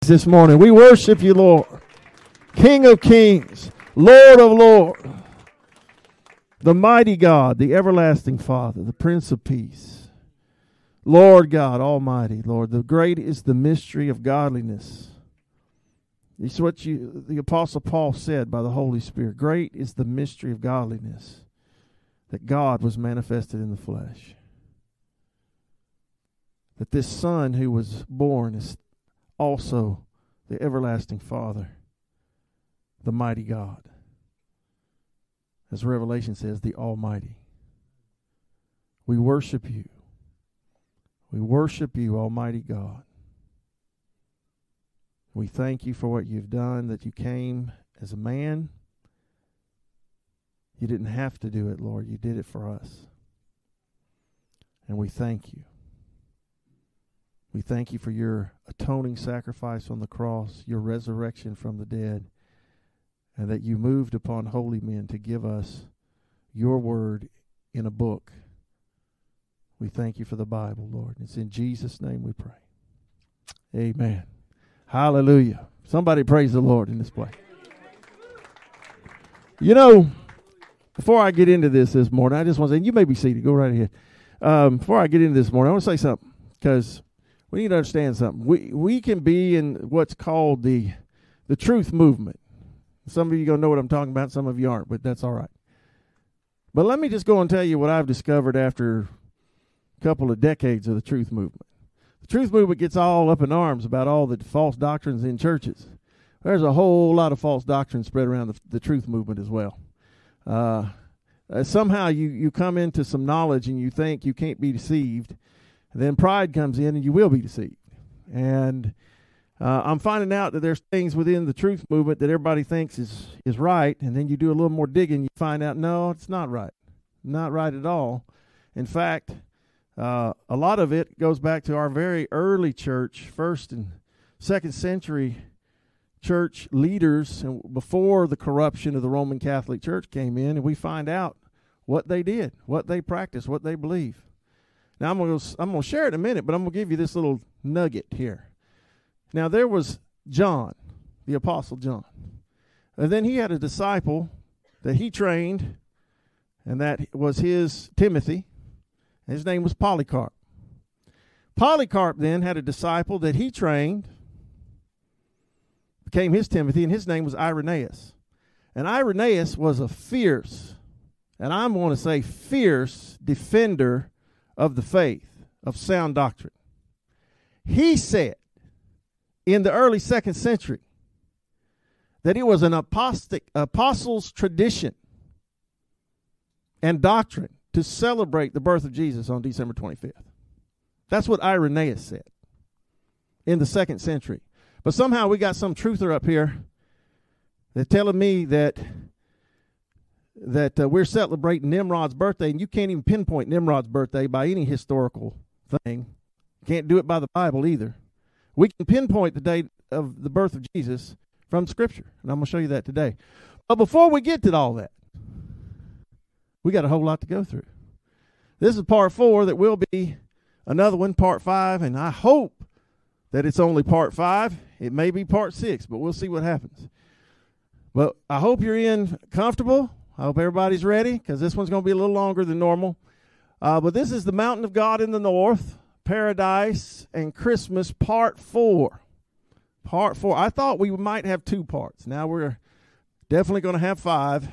this morning. We worship you, Lord. King of kings, Lord of lords, the mighty God, the everlasting Father, the Prince of Peace, Lord God Almighty, Lord. The great is the mystery of godliness. It's what the Apostle Paul said by the Holy Spirit. Great is the mystery of godliness, that God was manifested in the flesh. That this Son who was born is also the everlasting Father, the mighty God. As Revelation says, the Almighty. We worship you. We worship you, Almighty God. We thank you for what you've done, that you came as a man. You didn't have to do it, Lord. You did it for us. And we thank you. We thank you for your atoning sacrifice on the cross, your resurrection from the dead, and that you moved upon holy men to give us your word in a book. We thank you for the Bible, Lord. It's in Jesus' name we pray. Amen. Hallelujah. Somebody praise the Lord in this place. You know, before I get into this morning, I just want to say, you may be seated. Go right ahead. Before I get into this morning, I want to say something, because we need to understand something. We can be in what's called the truth movement. Some of you are going to know what I'm talking about. Some of you aren't, but that's all right. But let me just go and tell you what I've discovered after a couple of decades of the truth movement. The truth movement gets all up in arms about all the false doctrines in churches. There's a whole lot of false doctrines spread around the truth movement as well. Somehow you come into some knowledge and you think you can't be deceived. Then pride comes in and you will be deceived. And I'm finding out that there's things within the truth movement that everybody thinks is right, and then you do a little more digging, you find out, no, it's not right. Not right at all. In fact, a lot of it goes back to our very early church, first and second century church leaders, and before the corruption of the Roman Catholic Church came in, and we find out what they did, what they practiced, what they believe. Now, I'm going to share it in a minute, but I'm going to give you this little nugget here. Now, there was John, the Apostle John. And then he had a disciple that he trained, and that was his Timothy. His name was Polycarp. Polycarp then had a disciple that he trained, became his Timothy, and his name was Irenaeus. And Irenaeus was a fierce, and I'm going to say fierce, defender of the faith, of sound doctrine. He said in the early 2nd century that it was an apostles' tradition and doctrine to celebrate the birth of Jesus on December 25th. That's what Irenaeus said in the 2nd century. But somehow we got some truther up here that's telling me that we're celebrating Nimrod's birthday, and you can't even pinpoint Nimrod's birthday by any historical thing. Can't do it by the Bible either. We can pinpoint the date of the birth of Jesus from Scripture, and I'm going to show you that today. But before we get to all that, we got a whole lot to go through. This is part 4. That will be another one, part 5, and I hope that it's only part 5. It may be part 6, but we'll see what happens. But I hope you're in comfortable. I hope everybody's ready, because this one's going to be a little longer than normal. But this is the Mountain of God in the North, Paradise, and Christmas, part 4. Part 4. I thought we might have 2 parts. Now we're definitely going to have 5.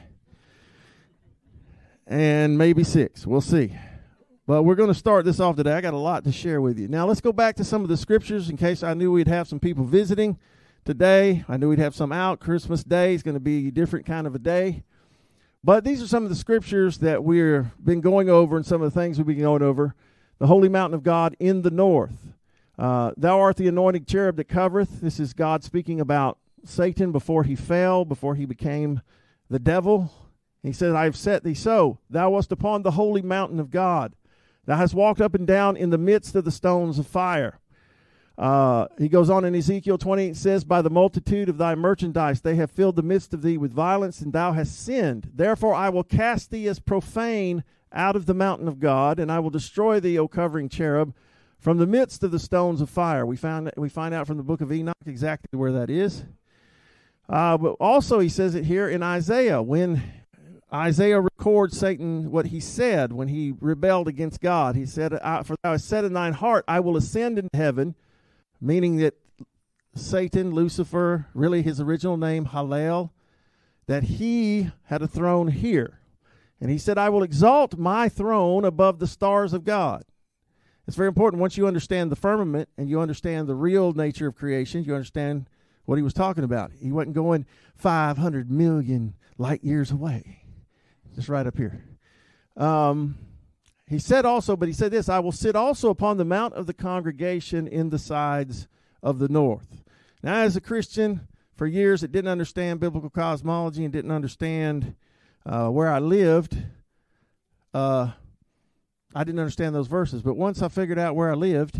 And maybe 6. We'll see. But we're going to start this off today. I got a lot to share with you. Now let's go back to some of the scriptures, in case I knew we'd have some people visiting today. I knew we'd have some out. Christmas Day is going to be a different kind of a day. But these are some of the scriptures that we've been going over, and some of the things we've been going over. The holy mountain of God in the north. Thou art the anointed cherub that covereth. This is God speaking about Satan before he fell, before he became the devil. He said, I have set thee so. Thou wast upon the holy mountain of God. Thou hast walked up and down in the midst of the stones of fire. He goes on in Ezekiel 28 and says, by the multitude of thy merchandise they have filled the midst of thee with violence, and thou hast sinned. Therefore I will cast thee as profane out of the mountain of God, and I will destroy thee, O covering cherub, from the midst of the stones of fire. We find out from the book of Enoch exactly where that is. But also he says it here in Isaiah, when Isaiah records Satan, what he said when he rebelled against God. He said, "For thou hast said in thine heart, I will ascend into heaven," meaning that Satan, Lucifer, really his original name, Hallel, that he had a throne here. And he said, "I will exalt my throne above the stars of God." It's very important. Once you understand the firmament and you understand the real nature of creation, you understand what he was talking about. He wasn't going 500 million light years away. Just right up here. He said this, "I will sit also upon the mount of the congregation in the sides of the north." Now, as a Christian, for years, it didn't understand biblical cosmology and didn't understand where I lived. I didn't understand those verses. But once I figured out where I lived,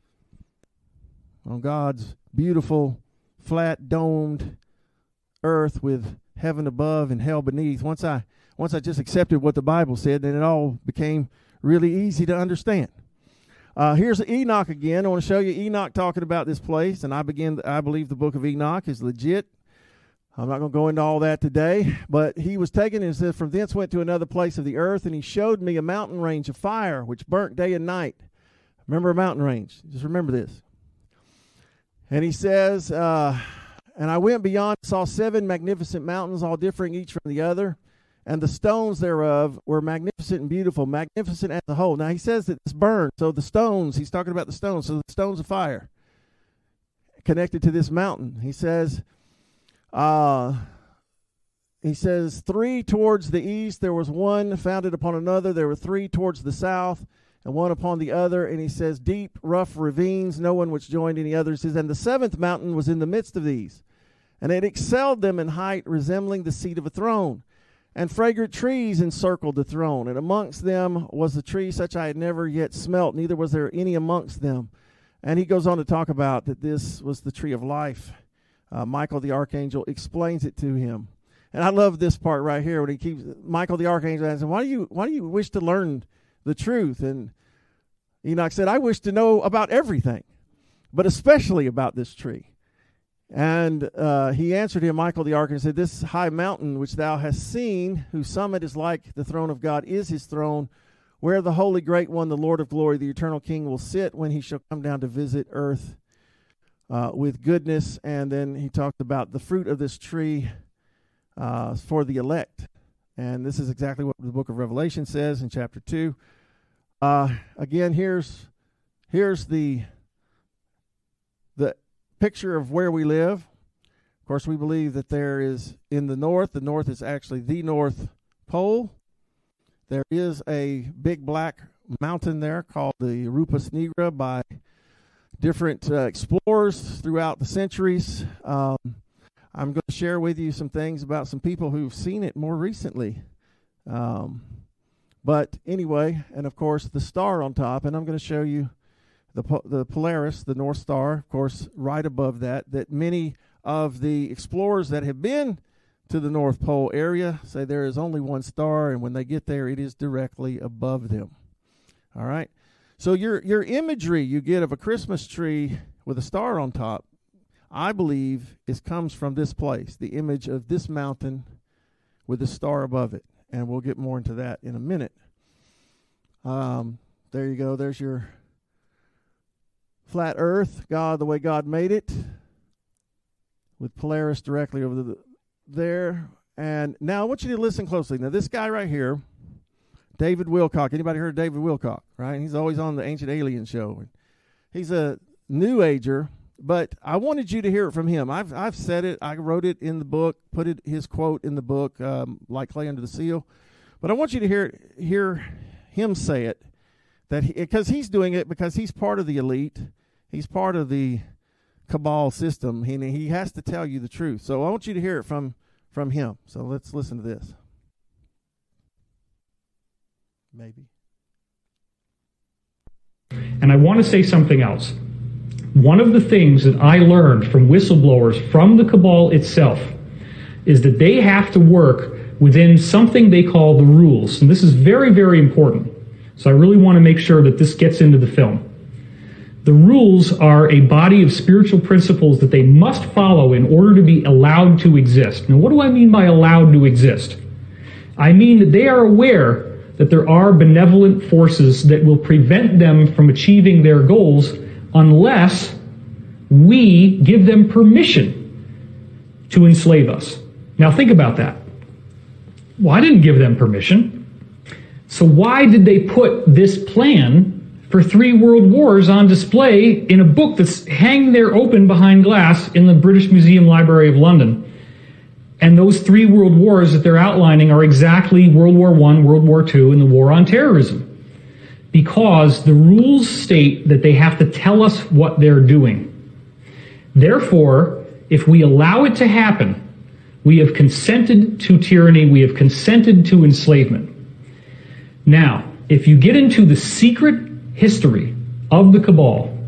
on God's beautiful, flat, domed earth with heaven above and hell beneath, once I just accepted what the Bible said, then it all became really easy to understand. Here's Enoch again. I want to show you Enoch talking about this place, and I believe the book of Enoch is legit. I'm not going to go into all that today, but he was taken and said, "From thence went to another place of the earth, and he showed me a mountain range of fire, which burnt day and night." Remember a mountain range. Just remember this. And he says, "And I went beyond, saw 7 magnificent mountains, all differing each from the other. And the stones thereof were magnificent and beautiful, magnificent as a whole." Now he says that it's burned. So the stones, he's talking about the stones. So the stones of fire connected to this mountain. He says, 3 towards the east, there was one founded upon another. There were 3 towards the south, and one upon the other. And he says, deep, rough ravines, no one which joined any other. He says, "And the 7th mountain was in the midst of these, and it excelled them in height, resembling the seat of a throne. And fragrant trees encircled the throne, and amongst them was a tree such I had never yet smelt, neither was there any amongst them." And he goes on to talk about that this was the tree of life. Michael the archangel explains it to him. And I love this part right here when he keeps, Michael the archangel asks him, why do you wish to learn the truth? And Enoch said, "I wish to know about everything, but especially about this tree." And he answered him, Michael the archangel, said, "This high mountain which thou hast seen, whose summit is like the throne of God, is his throne, where the holy great one, the Lord of glory, the eternal King, will sit when he shall come down to visit earth with goodness." And then he talked about the fruit of this tree for the elect. And this is exactly what the book of Revelation says in chapter 2. Again, here's the picture of where we live. Of course, we believe that there is in the north is actually the North Pole. There is a big black mountain there called the Rupus Nigra by different explorers throughout the centuries. I'm going to share with you some things about some people who've seen it more recently. But anyway, and of course the star on top, and I'm going to show you the Polaris, the North Star, of course, right above that many of the explorers that have been to the North Pole area say there is only one star, and when they get there, it is directly above them. All right? So your imagery you get of a Christmas tree with a star on top, I believe, comes from this place, the image of this mountain with a star above it. And we'll get more into that in a minute. There you go. There's your flat earth, God, the way God made it, with Polaris directly over there. And now I want you to listen closely. Now, this guy right here, David Wilcock. Anybody heard of David Wilcock, right? He's always on the Ancient Alien Show. He's a New Ager, but I wanted you to hear it from him. I've said it. I wrote it in the book, put his quote in the book, like clay under the seal. But I want you to hear him say it, because he's doing it because he's part of the elite. He's part of the cabal system. He has to tell you the truth. So I want you to hear it from him. So let's listen to this. Maybe. And I want to say something else. One of the things that I learned from whistleblowers from the cabal itself is that they have to work within something they call the rules. And this is very, very important. So I really want to make sure that this gets into the film. The rules are a body of spiritual principles that they must follow in order to be allowed to exist. Now, what do I mean by allowed to exist? I mean that they are aware that there are benevolent forces that will prevent them from achieving their goals unless we give them permission to enslave us. Now think about that. Well, I didn't give them permission. So why did they put this plan for 3 world wars on display in a book that's hanging there open behind glass in the British Museum Library of London? And those 3 world wars that they're outlining are exactly World War I, World War II, and the war on terrorism. Because the rules state that they have to tell us what they're doing. Therefore, if we allow it to happen, we have consented to tyranny, we have consented to enslavement. Now, if you get into the secret history of the cabal,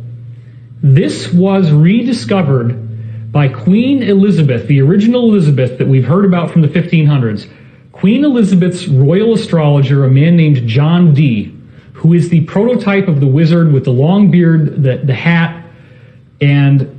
this was rediscovered by Queen Elizabeth, the original Elizabeth that we've heard about from the 1500s. Queen Elizabeth's royal astrologer, a man named John Dee, who is the prototype of the wizard with the long beard, the hat, and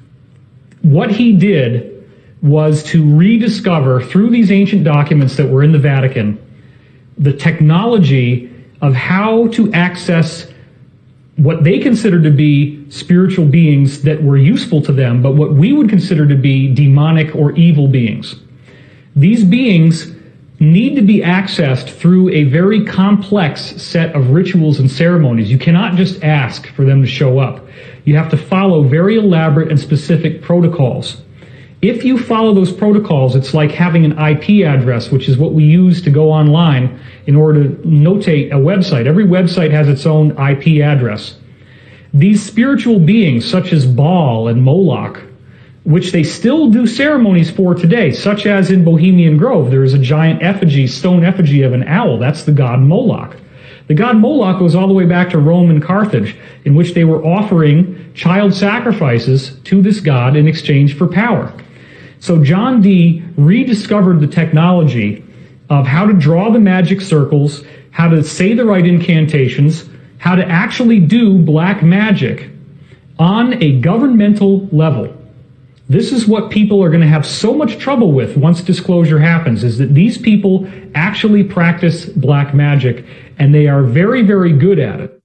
what he did was to rediscover, through these ancient documents that were in the Vatican, the technology of how to access what they considered to be spiritual beings that were useful to them, but what we would consider to be demonic or evil beings. These beings need to be accessed through a very complex set of rituals and ceremonies. You cannot just ask for them to show up. You have to follow very elaborate and specific protocols. If you follow those protocols, it's like having an IP address, which is what we use to go online in order to notate a website. Every website has its own IP address. These spiritual beings, such as Baal and Moloch, which they still do ceremonies for today, such as in Bohemian Grove, there is a giant effigy, stone effigy of an owl. That's the god Moloch. The god Moloch goes all the way back to Rome and Carthage, in which they were offering child sacrifices to this god in exchange for power. So John Dee rediscovered the technology of how to draw the magic circles, how to say the right incantations, how to actually do black magic on a governmental level. This is what people are going to have so much trouble with once disclosure happens, is that these people actually practice black magic, and they are very, very good at it.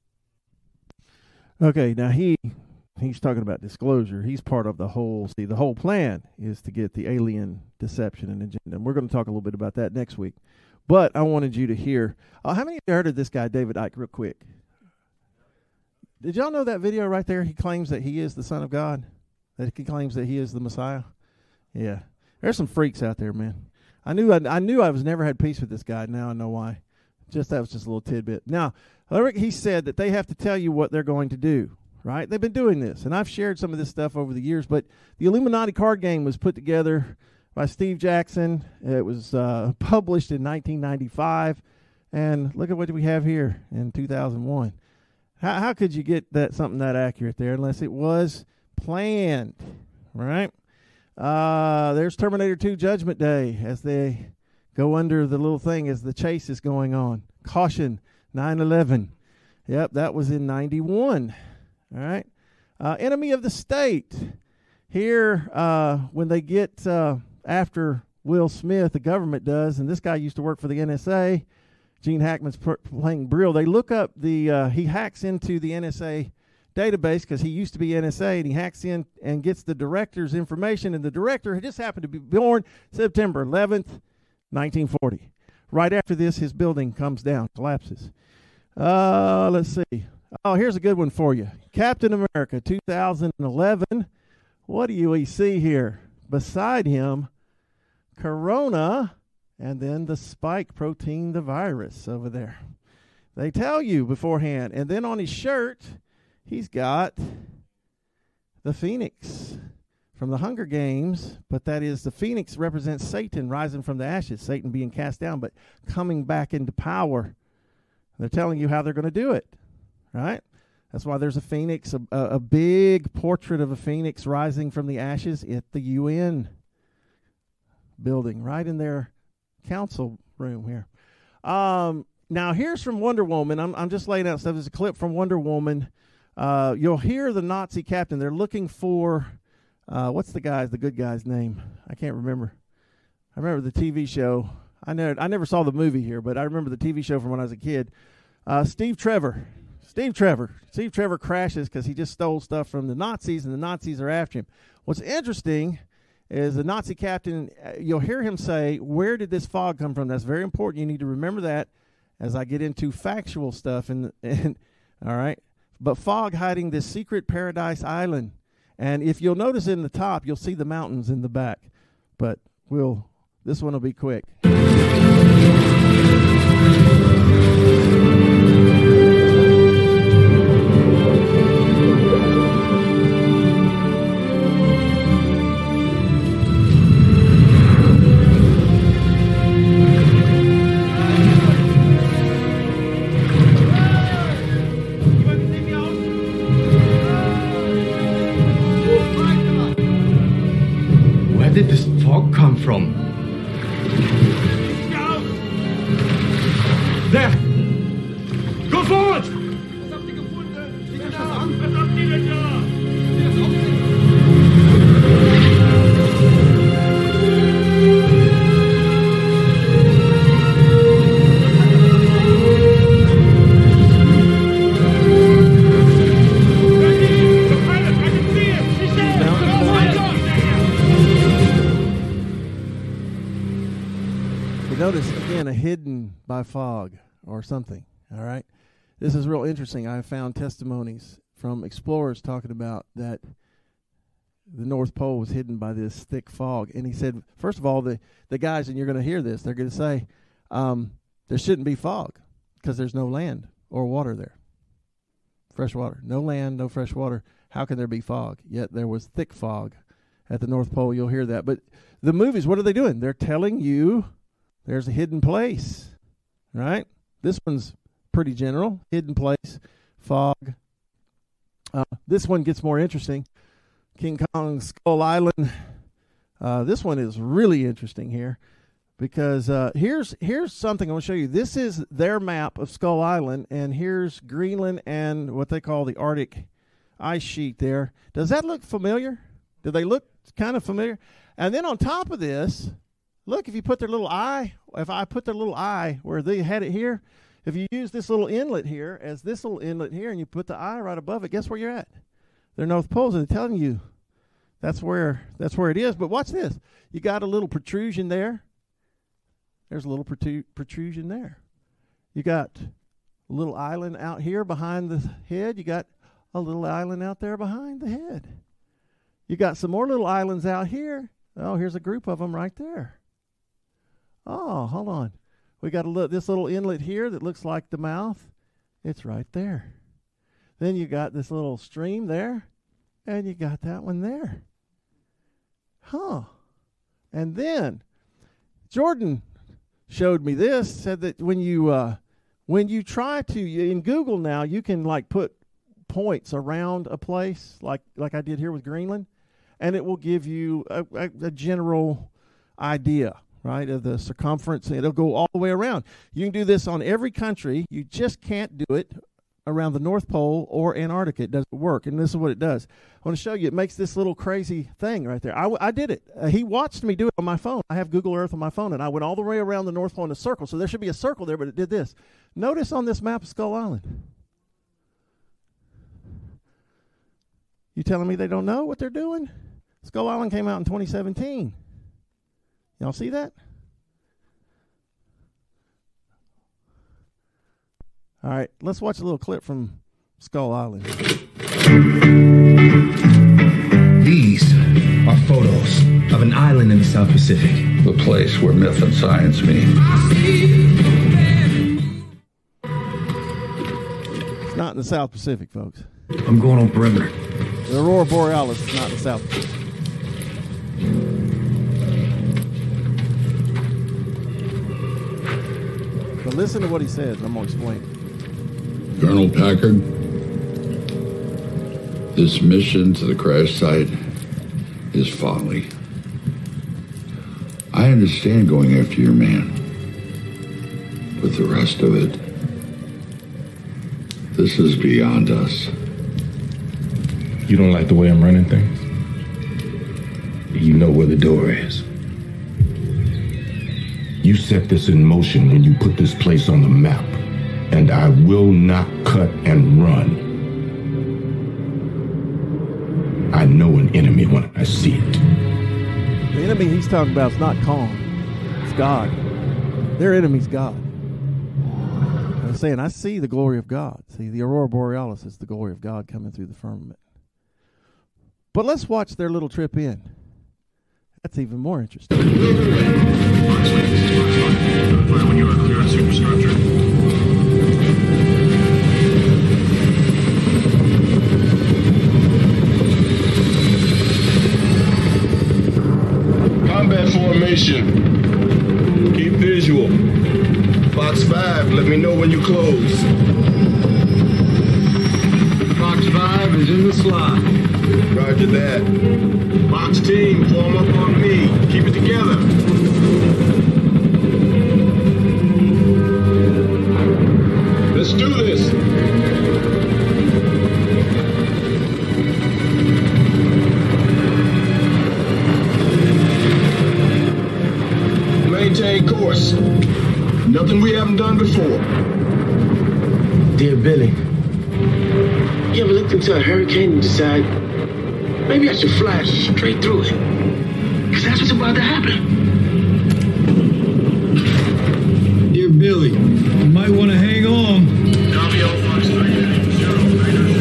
Okay, now he's talking about disclosure. He's part of the whole plan is to get the alien deception and agenda. And we're going to talk a little bit about that next week. But I wanted you to hear, how many of you heard of this guy, David Icke, real quick? Did y'all know that video right there? He claims that he is the Son of God, that he claims that he is the Messiah. Yeah, there's some freaks out there, man. I knew I was never had peace with this guy. Now I know why. That was just a little tidbit. Now, he said that they have to tell you what they're going to do. Right? They've been doing this, and I've shared some of this stuff over the years, but the Illuminati card game was put together by Steve Jackson. It was published in 1995, and look at what we have here in 2001. How could you get something that accurate there unless it was planned, right? There's Terminator 2 Judgment Day as they go under the little thing as the chase is going on. Caution, 9/11. Yep, that was in 91. All right. Enemy of the state. Here, when they get after Will Smith, the government does, and this guy used to work for the NSA. Gene Hackman's playing Brill. They look up he hacks into the NSA database because he used to be NSA, and he hacks in and gets the director's information, and the director just happened to be born September 11th, 1940. Right after this, his building comes down, collapses. Let's see. Oh, here's a good one for you. Captain America 2011. What do we see here? Beside him, Corona, and then the spike protein, the virus over there. They tell you beforehand. And then on his shirt, he's got the Phoenix from the Hunger Games, but that is the Phoenix represents Satan rising from the ashes, Satan being cast down, but coming back into power. They're telling you how they're going to do it. Right? That's why there's a phoenix, a big portrait of a phoenix rising from the ashes at the UN building, right in their council room here. Now, here's from Wonder Woman. I'm just laying out stuff. There's a clip from Wonder Woman you'll hear the Nazi captain. They're looking for, what's the good guy's name? I can't remember. I remember the TV show. I never saw the movie here, but I remember the TV show from when I was a kid. Steve Trevor. Steve Trevor crashes because he just stole stuff from the Nazis, and the Nazis are after him. What's interesting is the Nazi captain, you'll hear him say, where did this fog come from? That's very important. You need to remember that as I get into factual stuff. And all right. But fog hiding this secret paradise island. And if you'll notice in the top, you'll see the mountains in the back. But this one will be quick. Where did this fog come from? There! Go forward! Was habt ihr gefunden? Sieh euch das an! Was habt ihr denn da? Notice, again, a hidden by fog or something, all right? This is real interesting. I found testimonies from explorers talking about that the North Pole was hidden by this thick fog. And he said, first of all, the guys, and you're going to hear this, they're going to say, there shouldn't be fog because there's no land or water there. Fresh water. No land, no fresh water. How can there be fog? Yet there was thick fog at the North Pole. You'll hear that. But the movies, what are they doing? They're telling you there's a hidden place, right? This one's pretty general. Hidden place, fog. This one gets more interesting. King Kong Skull Island. This one is really interesting here because here's something I want to show you. This is their map of Skull Island, and here's Greenland and what they call the Arctic ice sheet there. Does that look familiar? Do they look kind of familiar? And then on top of this, look, if you put their little eye, if I put their little eye where they had it here, if you use this little inlet here as this little inlet here and you put the eye right above it, guess where you're at? They're North Poles, and they're telling you that's where it is. But watch this. You got a little protrusion there. There's a little protrusion there. You got a little island out here behind the head. You got a little island out there behind the head. You got some more little islands out here. Oh, here's a group of them right there. Oh, hold on. We got this little inlet here that looks like the mouth. It's right there. Then you got this little stream there, and you got that one there. Huh. And then Jordan showed me this, said that when you try to, in Google now, you can like put points around a place, like I did here with Greenland, and it will give you a general idea, right, of the circumference. It'll go all the way around. You can do this on every country. You just can't do it around the North Pole or Antarctica. It doesn't work, and this is what it does. I want to show you. It makes this little crazy thing right there. I did it. He watched me do it on my phone. I have Google Earth on my phone, and I went all the way around the North Pole in a circle. So there should be a circle there, but it did this. Notice on this map of Skull Island. You telling me they don't know what they're doing? Skull Island came out in 2017. Y'all see that? All right, let's watch a little clip from Skull Island. These are photos of an island in the South Pacific. The place where myth and science meet. It's not in the South Pacific, folks. I'm going on perimeter. The Aurora Borealis is not in the South Pacific. But listen to what he says. I'm going to explain it. Colonel Packard, this mission to the crash site is folly. I understand going after your man, but the rest of it, this is beyond us. You don't like the way I'm running things? You know where the door is. You set this in motion when you put this place on the map, and I will not cut and run. I know an enemy when I see it. The enemy he's talking about is not Kong. It's God. Their enemy's God. I'm saying, I see the glory of God. See, the Aurora Borealis is the glory of God coming through the firmament. But let's watch their little trip in. That's even more interesting. When you are clear on superstructure. Combat formation. Keep visual. Fox 5, let me know when you close. Fox 5 is in the slot. Roger that. Fox team, form up on me. Keep it together. Let's do this. Maintain course. Nothing we haven't done before. Dear Billy, you ever looked into a hurricane and decide, maybe I should fly straight through it? Because that's what's about to happen. Dear Billy, you might want to hang on. Copy all Fox 3, 0, Raiders.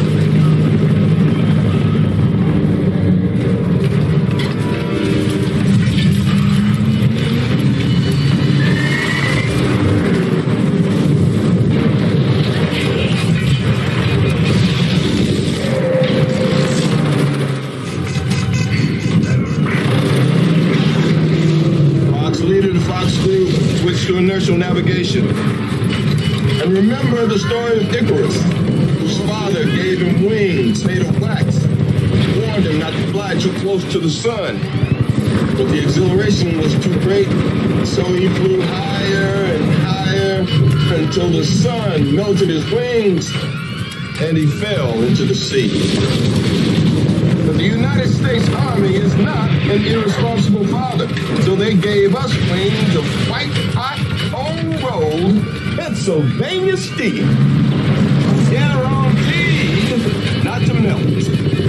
Inertial navigation. And remember the story of Icarus, whose father gave him wings made of wax, warned him not to fly too close to the sun. But the exhilaration was too great, so he flew higher and higher until the sun melted his wings and he fell into the sea. But the United States Army is not an irresponsible father, so they gave us wings of white hot home-rolled Pennsylvania steel. Guaranteed not to melt.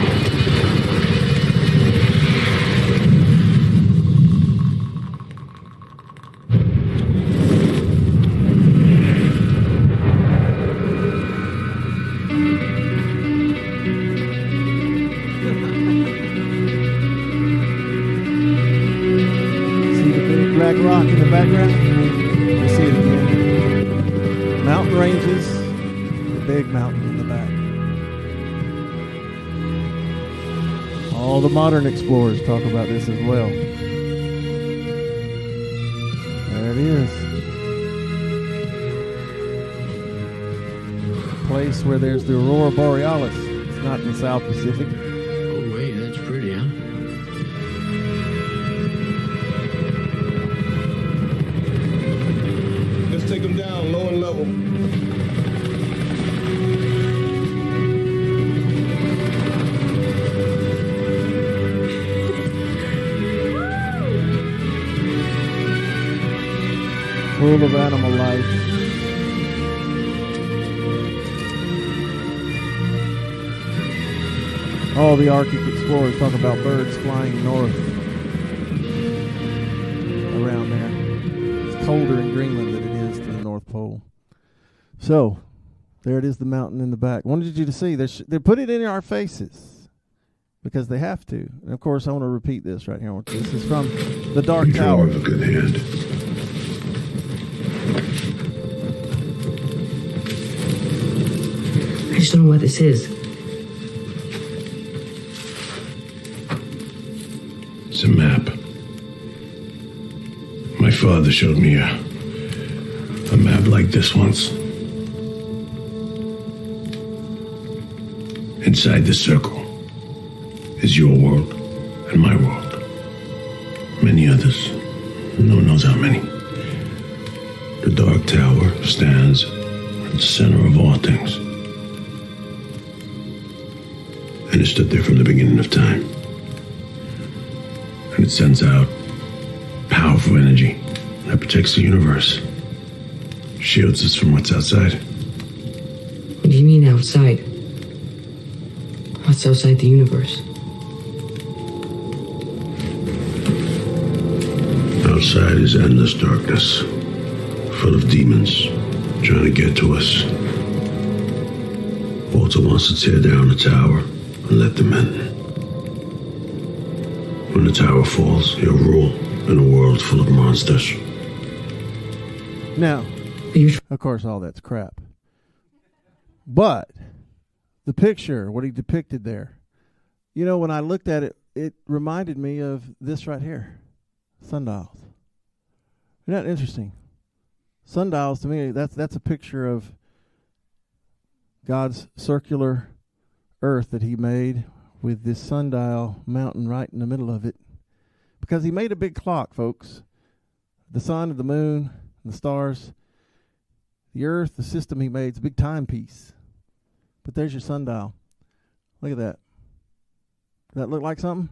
Rock in the background. You see it again. Mountain ranges, the big mountain in the back. All the modern explorers talk about this as well. There it is. A place where there's the Aurora Borealis. It's not in the South Pacific. Oh, wait, that's pretty, huh? Take them down low and level. Full of animal life. All the Arctic explorers talk about birds flying north around there. It's colder in Greenland than it is to the North Pole. So, there it is, the mountain in the back. Wanted you to see. They put it in our faces because they have to. And, of course, I want to repeat this right here. This is from the Dark Tower. You have a good hand. I just don't know what this is. It's a map. My father showed me a map like this once. Inside the circle is your world and my world. Many others. No one knows how many. The Dark Tower stands at the center of all things. And it stood there from the beginning of time. And it sends out powerful energy that protects the universe. Shields us from what's outside. What do you mean outside? What's outside the universe? Outside is endless darkness, full of demons trying to get to us. Walter wants to tear down the tower and let them in. When the tower falls, he'll rule in a world full of monsters. Now, of course, all that's crap. But the picture, what he depicted there, you know, when I looked at it, it reminded me of this right here, sundials. Isn't that interesting? Sundials, to me, that's a picture of God's circular earth that he made with this sundial mountain right in the middle of it. Because he made a big clock, folks. The sun, the moon, the stars, the earth, the system he made, it's a big timepiece. But there's your sundial. Look at that. Does that look like something?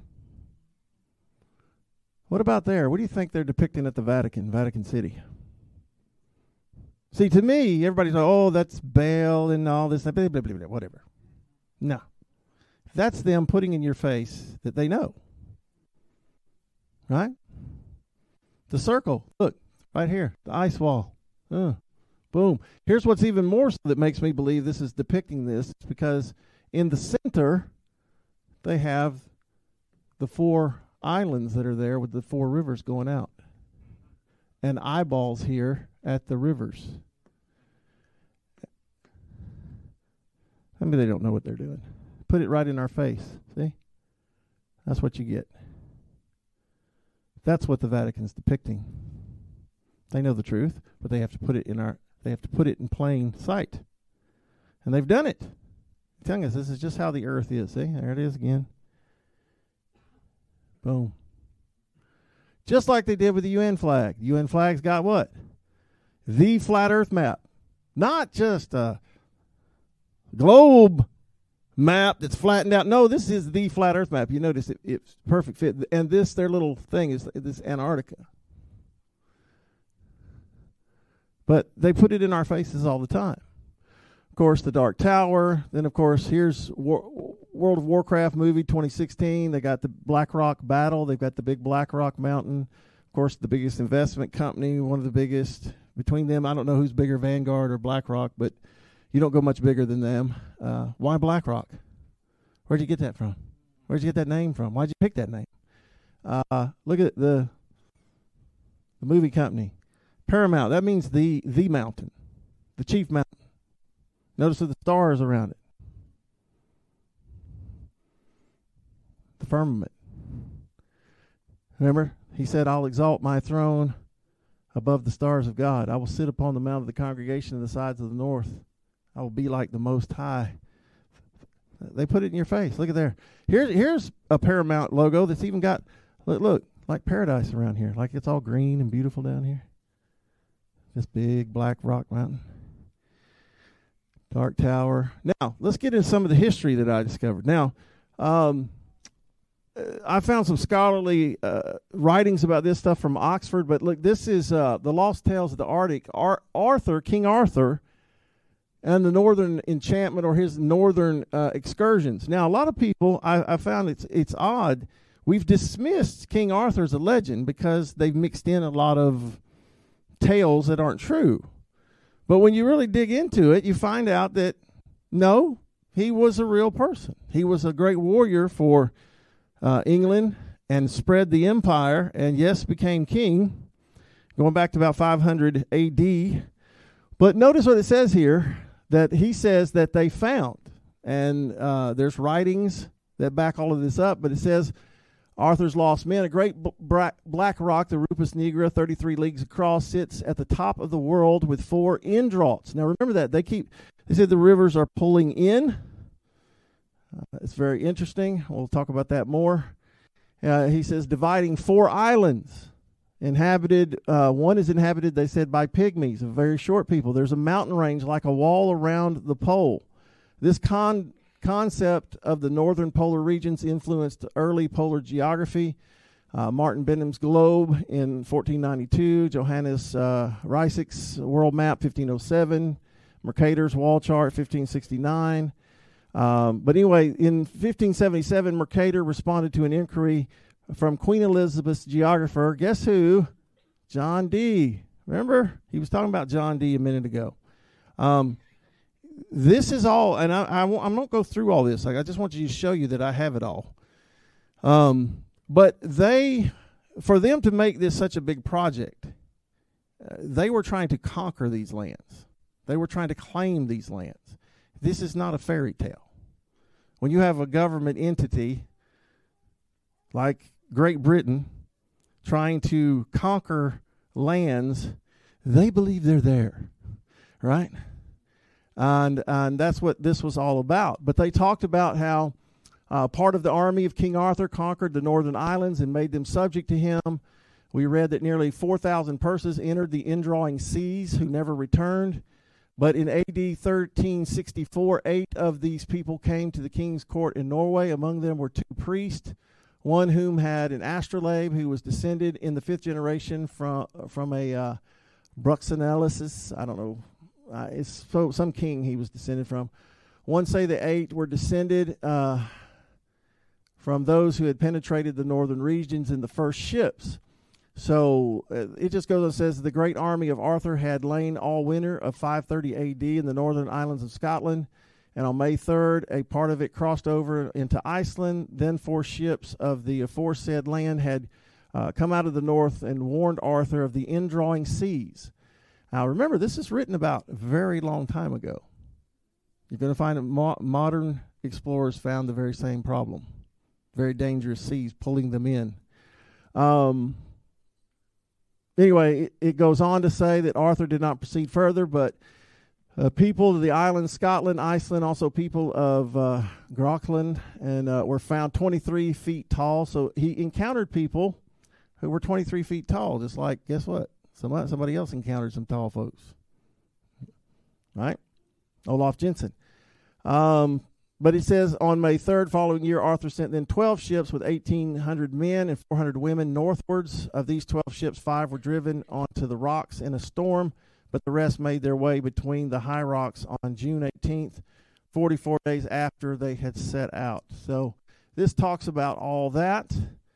What about there? What do you think they're depicting at the Vatican City? See, to me, everybody's like, oh, that's Baal and all this, blah, blah, blah, blah, whatever. No. That's them putting in your face that they know. Right? The circle. Look, right here. The ice wall. Boom. Here's what's even more so that makes me believe this is depicting this, because in the center, they have the 4 islands that are there with the 4 rivers going out. And eyeballs here at the rivers. Maybe they don't know what they're doing. Put it right in our face. See? That's what you get. That's what the Vatican's depicting. They know the truth, but they have to put it in plain sight. And they've done it. They're telling us this is just how the earth is. See? There it is again. Boom. Just like they did with the UN flag. The UN flag's got what? The flat earth map. Not just a globe map that's flattened out. No, this is the flat earth map. You notice it's perfect fit. And this, their little thing, is this Antarctica. But they put it in our faces all the time. Of course, the Dark Tower. Then, of course, here's World of Warcraft movie 2016. They got the Black Rock Battle. They've got the big Black Rock Mountain. Of course, the biggest investment company, one of the biggest. Between them, I don't know who's bigger, Vanguard or BlackRock, but you don't go much bigger than them. Why BlackRock? Where'd you get that from? Where'd you get that name from? Why'd you pick that name? Look at the movie company. Paramount, that means the mountain, the chief mountain. Notice the stars around it. The firmament. Remember, he said, I'll exalt my throne above the stars of God. I will sit upon the mount of the congregation of the sides of the north. I will be like the Most High. They put it in your face. Look at there. Here's a Paramount logo that's even got, look, like paradise around here. Like it's all green and beautiful down here. This big Black Rock Mountain. Dark Tower. Now, let's get into some of the history that I discovered. Now, I found some scholarly writings about this stuff from Oxford, but look, this is The Lost Tales of the Arctic. King Arthur, and the Northern Enchantment, or his Northern excursions. Now, a lot of people, I found it's odd. We've dismissed King Arthur as a legend because they've mixed in a lot of tales that aren't true. But when you really dig into it, you find out that, no, he was a real person. He was a great warrior for England and spread the empire, and yes, became king, going back to about 500 A.D. But notice what it says here, that he says that they found, and there's writings that back all of this up, but it says Arthur's lost men, a great black rock, the Rupus Nigra, 33 leagues across, sits at the top of the world with 4 indraughts. Now remember that, they said the rivers are pulling in. It's very interesting. We'll talk about that more. He says dividing 4 islands inhabited. One is inhabited, they said, by pygmies, a very short people. There's a mountain range like a wall around the pole. This concept of the northern polar regions influenced early polar geography. Martin Benham's globe in 1492, Johannes Reisek's world map 1507, Mercator's wall chart 1569. But anyway, in 1577, Mercator responded to an inquiry from Queen Elizabeth's geographer. Guess who? John Dee. Remember? He was talking about John Dee a minute ago. This is all, and I won't go through all this. I just want you to show you that I have it all. But for them to make this such a big project, they were trying to conquer these lands. They were trying to claim these lands. This is not a fairy tale. When you have a government entity like Great Britain trying to conquer lands, they believe they're there, right? And that's what this was all about. But they talked about how part of the army of King Arthur conquered the northern islands and made them subject to him. We read that nearly 4,000 persons entered the indrawing seas who never returned. But in AD 1364, 8 of these people came to the king's court in Norway. Among them were 2 priests, one whom had an astrolabe who was descended in the 5th generation from a Bruxellensis. I don't know. It's some king he was descended from. One say the 8 were descended from those who had penetrated the northern regions in the first ships. So it just goes and says the great army of Arthur had lain all winter of 530 A.D. in the northern islands of Scotland, and on May 3rd, a part of it crossed over into Iceland. Then 4 ships of the aforesaid land had come out of the north and warned Arthur of the indrawing seas. Now remember, this is written about a very long time ago. You're going to find that modern explorers found the very same problem. Very dangerous seas pulling them in. Anyway, it goes on to say that Arthur did not proceed further, but people of the islands, Scotland, Iceland, also people of Groenland, and were found 23 feet tall. So he encountered people who were 23 feet tall, just like, guess what? Somebody else encountered some tall folks. Right? Olaf Jensen. But it says, on May 3rd, following year, Arthur sent then 12 ships with 1,800 men and 400 women northwards. Of these 12 ships, 5 were driven onto the rocks in a storm, but the rest made their way between the high rocks on June 18th, 44 days after they had set out. So this talks about all that.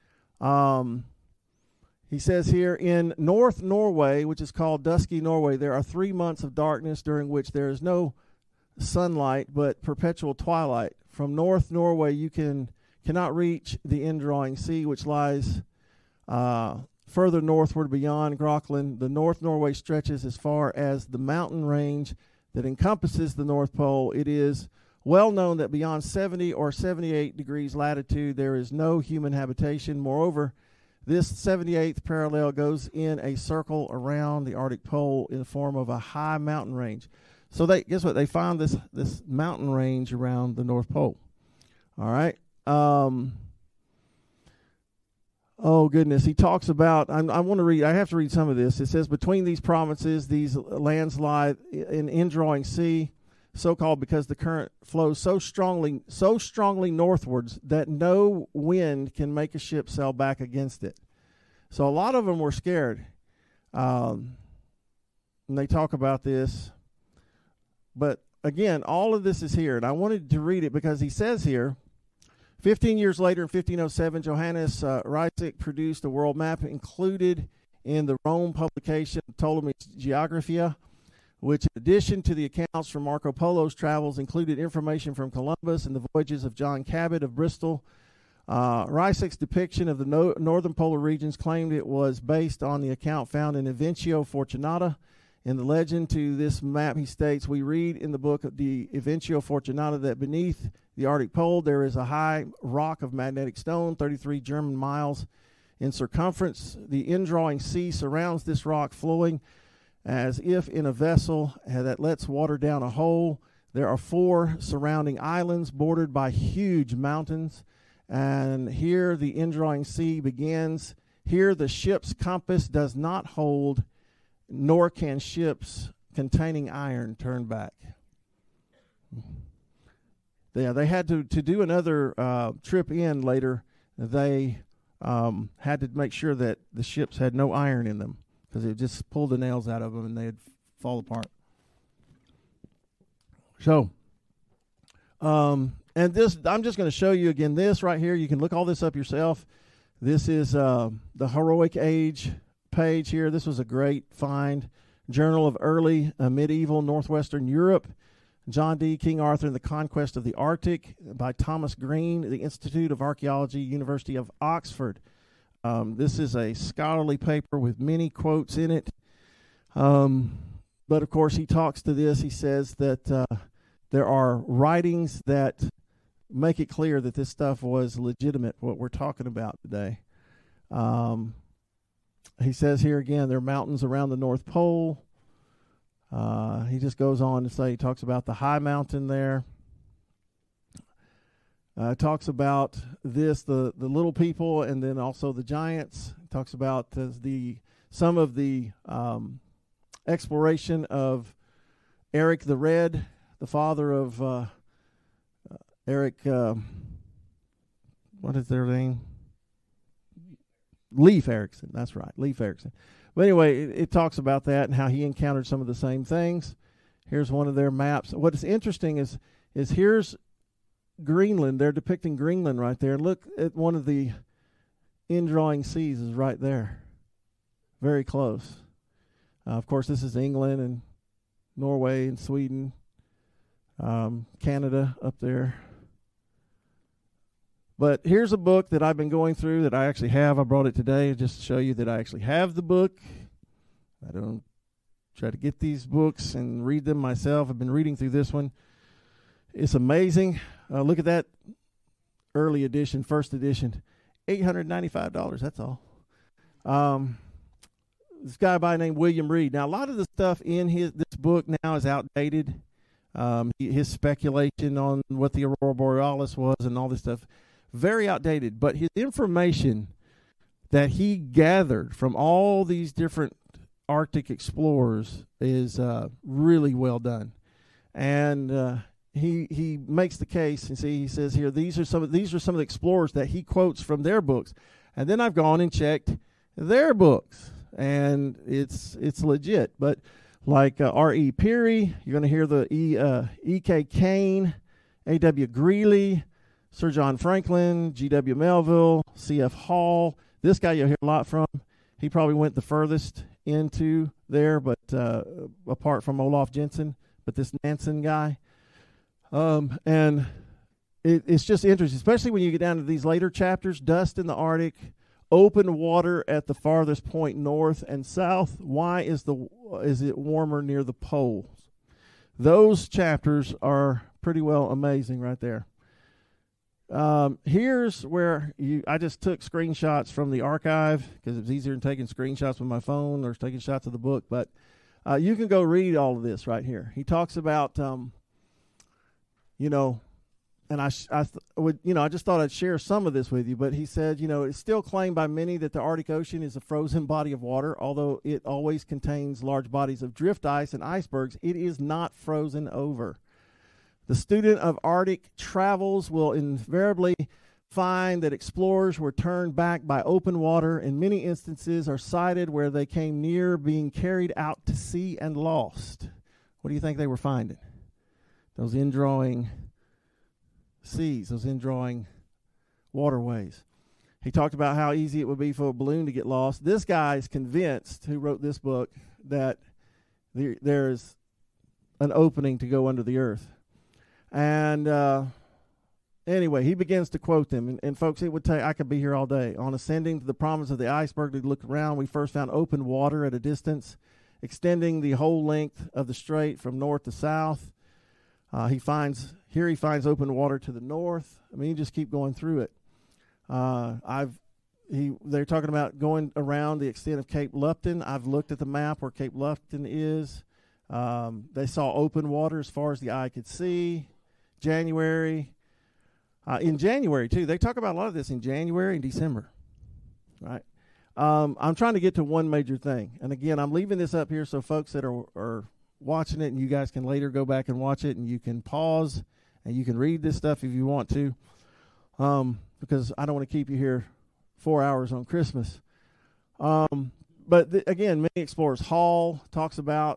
He says here, in North Norway, which is called Dusky Norway, there are 3 months of darkness during which there is no sunlight but perpetual twilight. From North Norway you cannot reach the indrawing sea, which lies further northward beyond Groenland. The North Norway stretches as far as the mountain range that encompasses the North Pole. It is well known that beyond 70 or 78 degrees latitude there is no human habitation. Moreover, this 78th parallel goes in a circle around the Arctic Pole in the form of a high mountain range. So guess what? They found this mountain range around the North Pole. All right. Oh goodness. He talks about. I want to read. I have to read some of this. It says, between these provinces, these lands lie in indrawing sea, so called because the current flows so strongly northwards that no wind can make a ship sail back against it. So a lot of them were scared, and they talk about this. But again, all of this is here, and I wanted to read it because he says here, 15 years later in 1507, Johannes Reisek produced a world map included in the Rome publication Ptolemy's Geographia, which in addition to the accounts from Marco Polo's travels included information from Columbus and the voyages of John Cabot of Bristol. Reisek's depiction of the northern polar regions claimed it was based on the account found in Invencio Fortunata. In the legend to this map, he states, we read in the book of the Invencio Fortunata that beneath the Arctic Pole there is a high rock of magnetic stone, 33 German miles in circumference. The indrawing sea surrounds this rock, flowing as if in a vessel that lets water down a hole. There are 4 surrounding islands bordered by huge mountains, and here the indrawing sea begins. Here the ship's compass does not hold, nor can ships containing iron turn back. they had to do another trip in later. They had to make sure that the ships had no iron in them, because it just pulled the nails out of them and they'd fall apart. So, and this, I'm just going to show you again this right here. You can look all this up yourself. This is the Heroic Age page here. This was a great find. Journal of Early Medieval Northwestern Europe. John D. King Arthur and the Conquest of the Arctic by Thomas Green, the Institute of Archaeology, University of Oxford. This is a scholarly paper with many quotes in it. But, of course, he talks to this. He says that there are writings that make it clear that this stuff was legitimate, what we're talking about today. He says here again, there are mountains around the North Pole. He just goes on to say, he talks about the high mountain there. Talks about this, the little people, and then also the giants. Talks about some of the exploration of Eric the Red, the father of Eric, what is their name? Leif Erikson. That's right, Leif Erikson. But anyway, it talks about that and how he encountered some of the same things. Here's one of their maps. What is interesting is here's Greenland. They're depicting Greenland right there. Look at one of the indrawing seas is right there. Very close. Of course, this is England and Norway and Sweden. Canada up there. But here's a book that I've been going through that I actually have. I brought it today just to show you that I actually have the book. I don't try to get these books and read them myself. I've been reading through this one. It's amazing. Look at that early edition, first edition. $895, that's all. This guy by the name William Reed. Now, a lot of the stuff in this book now is outdated. His speculation on what the Aurora Borealis was and all this stuff, very outdated. But his information that he gathered from all these different Arctic explorers is really well done. And he makes the case, and see, he says here, these are some of the explorers that he quotes from their books. And then I've gone and checked their books, and it's legit. But like R.E. Peary, you're going to hear the E.K. Kane, A.W. Greeley, Sir John Franklin, G.W. Melville, C.F. Hall. This guy you'll hear a lot from. He probably went the furthest into there, but apart from Olaf Jensen, but this Nansen guy. And it's just interesting, especially when you get down to these later chapters, dust in the Arctic, open water at the farthest point north and south. Why is it warmer near the poles? Those chapters are pretty well amazing right there. Here's where I just took screenshots from the archive because it's easier than taking screenshots with my phone or taking shots of the book. But you can go read all of this right here. He talks about, and I just thought I'd share some of this with you. But he said, it's still claimed by many that the Arctic Ocean is a frozen body of water, although it always contains large bodies of drift ice and icebergs. It is not frozen over. The student of Arctic travels will invariably find that explorers were turned back by open water. In many instances are cited where they came near being carried out to sea and lost. What do you think they were finding? Those indrawing seas, those indrawing waterways. He talked about how easy it would be for a balloon to get lost. This guy is convinced, who wrote this book, that there's an opening to go under the earth. And anyway, he begins to quote them. And folks, it would take, I could be here all day. On ascending to the prominence of the iceberg, we looked around. We first found open water at a distance, extending the whole length of the strait from north to south. He finds open water to the north. I mean, you just keep going through it. They're talking about going around the extent of Cape Lupton. I've looked at the map where Cape Lupton is. They saw open water as far as the eye could see. January. In January, too. They talk about a lot of this in January and December. Right? I'm trying to get to one major thing. And again, I'm leaving this up here so folks that are watching it, and you guys can later go back and watch it, and you can pause and you can read this stuff if you want to, because I don't want to keep you here 4 hours on Christmas. But again, many explorers. Hall talks about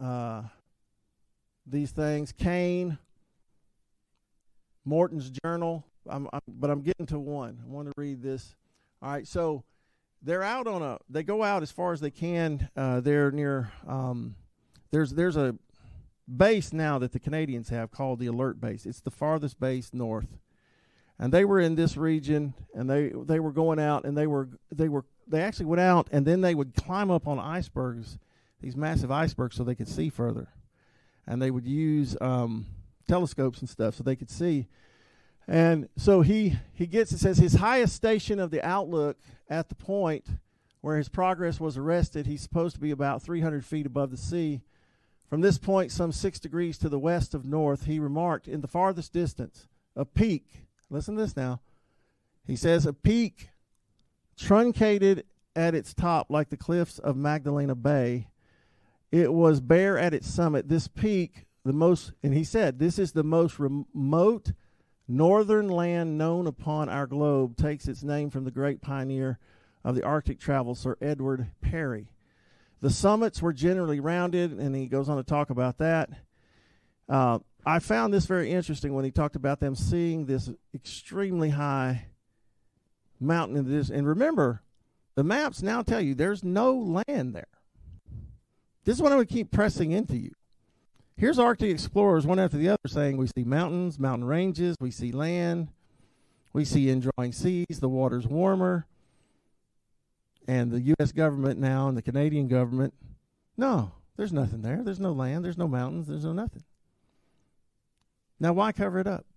these things. Kane, Morton's journal. But I'm getting to one. I want to read this. All right, so they're out on they go out as far as they can. They're near, there's a base now that the Canadians have called the Alert Base. It's the farthest base north. And they were in this region, and they were going out, and they actually went out, and then they would climb up on icebergs, these massive icebergs, so they could see further. And they would use telescopes and stuff so they could see. And so it says his highest station of the outlook at the point where his progress was arrested, he's supposed to be about 300 feet above the sea. From this point, some 6 degrees to the west of north, he remarked, in the farthest distance, a peak. Listen to this now. He says, a peak truncated at its top like the cliffs of Magdalena Bay. It was bare at its summit. This peak, and he said, this is the most remote northern land known upon our globe, takes its name from the great pioneer of the Arctic travel, Sir Edward Parry. The summits were generally rounded, and he goes on to talk about that. I found this very interesting when he talked about them seeing this extremely high mountain in this. And remember, the maps now tell you there's no land there. This is what I would keep pressing into you. Here's Arctic explorers, one after the other, saying we see mountains, mountain ranges, we see land, we see indrawing seas, the water's warmer. And the U.S. government now and the Canadian government, no, there's nothing there. There's no land, there's no mountains, there's no nothing. Now, why cover it up?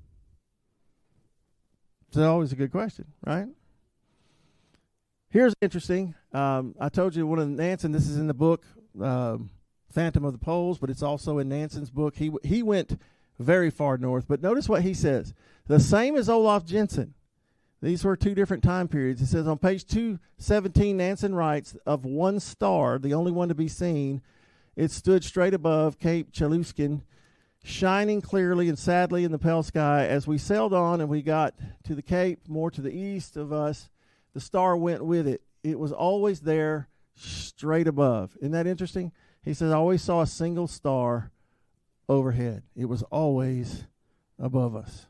It's always a good question, right? Here's interesting. I told you one of Nansen, this is in the book, Phantom of the Poles, but it's also in Nansen's book. He went very far north, but notice what he says. The same as Olaf Jensen. These were 2 different time periods. It says on page 217, Nansen writes, of one star, the only one to be seen, it stood straight above Cape Chelyuskin, shining clearly and sadly in the pale sky. As we sailed on and we got to the cape more to the east of us, the star went with it. It was always there, straight above. Isn't that interesting? He says, I always saw a single star overhead. It was always above us.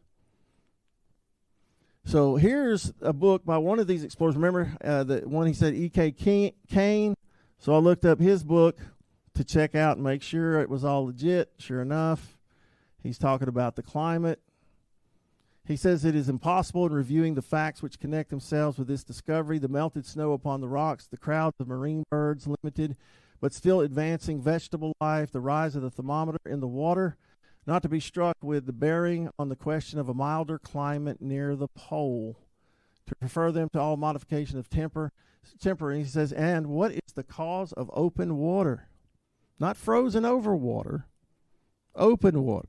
So here's a book by one of these explorers. Remember the one he said, E.K. Kane? So I looked up his book to check out and make sure it was all legit. Sure enough, he's talking about the climate. He says it is impossible in reviewing the facts which connect themselves with this discovery. The melted snow upon the rocks, the crowds of marine birds, limited but still advancing vegetable life, the rise of the thermometer in the water, not to be struck with the bearing on the question of a milder climate near the pole, to prefer them to all modification of temper. And he says, and what is the cause of open water? Not frozen over water, open water.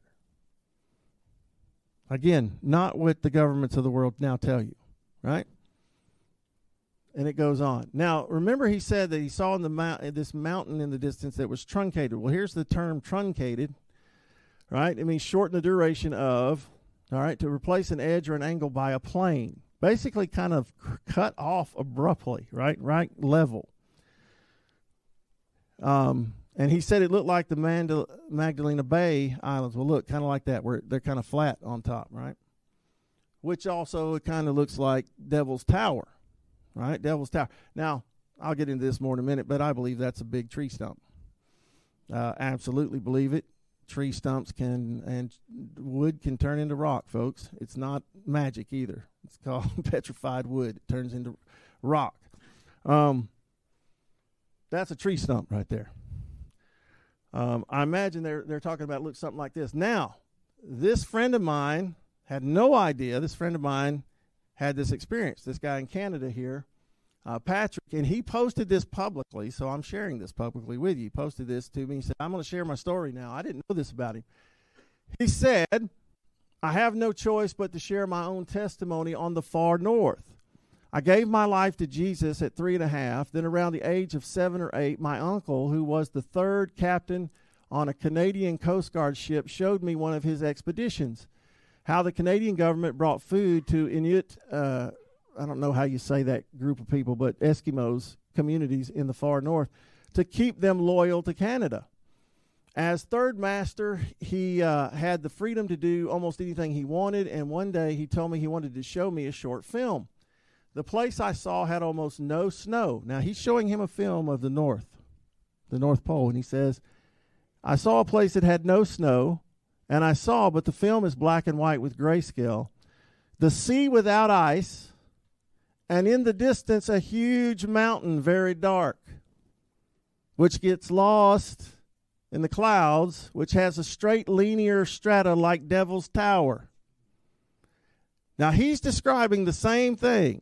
Again, not what the governments of the world now tell you, right? And it goes on. Now, remember he said that he saw in this mountain in the distance that was truncated. Well, here's the term truncated, right? It means shorten the duration of, all right, to replace an edge or an angle by a plane. Basically kind of cut off abruptly, right level. And he said it looked like the Magdalena Bay Islands will look kind of like that, where they're kind of flat on top, right? Which also it kind of looks like Devil's Tower, right? Devil's Tower. Now, I'll get into this more in a minute, but I believe that's a big tree stump. Absolutely believe it. Tree stumps and wood can turn into rock, folks. It's not magic either. It's called petrified wood. It turns into rock. That's a tree stump right there. I imagine they're talking about looks something like this. Now, this friend of mine had no idea. This friend of mine had this experience. This guy in Canada here, Patrick, and he posted this publicly, so I'm sharing this publicly with you. He posted this to me. He said, I'm going to share my story now. I didn't know this about him. He said, I have no choice but to share my own testimony on the far north. I gave my life to Jesus at 3.5. Then around the age of 7 or 8, my uncle, who was the 3rd captain on a Canadian Coast Guard ship, showed me one of his expeditions. how the Canadian government brought food to Inuit, I don't know how you say that group of people, but Eskimos communities in the far north to keep them loyal to Canada. As third master, he had the freedom to do almost anything he wanted, and one day he told me he wanted to show me a short film. The place I saw had almost no snow. Now, he's showing him a film of the North Pole, and he says, I saw a place that had no snow, and but the film is black and white with grayscale, the sea without ice, and in the distance a huge mountain very dark, which gets lost in the clouds, which has a straight linear strata like Devil's Tower. Now, he's describing the same thing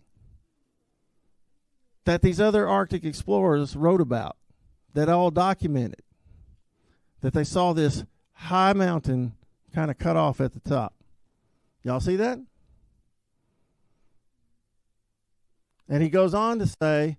that these other Arctic explorers wrote about, that all documented, that they saw this high mountain kind of cut off at the top. Y'all see that? And he goes on to say,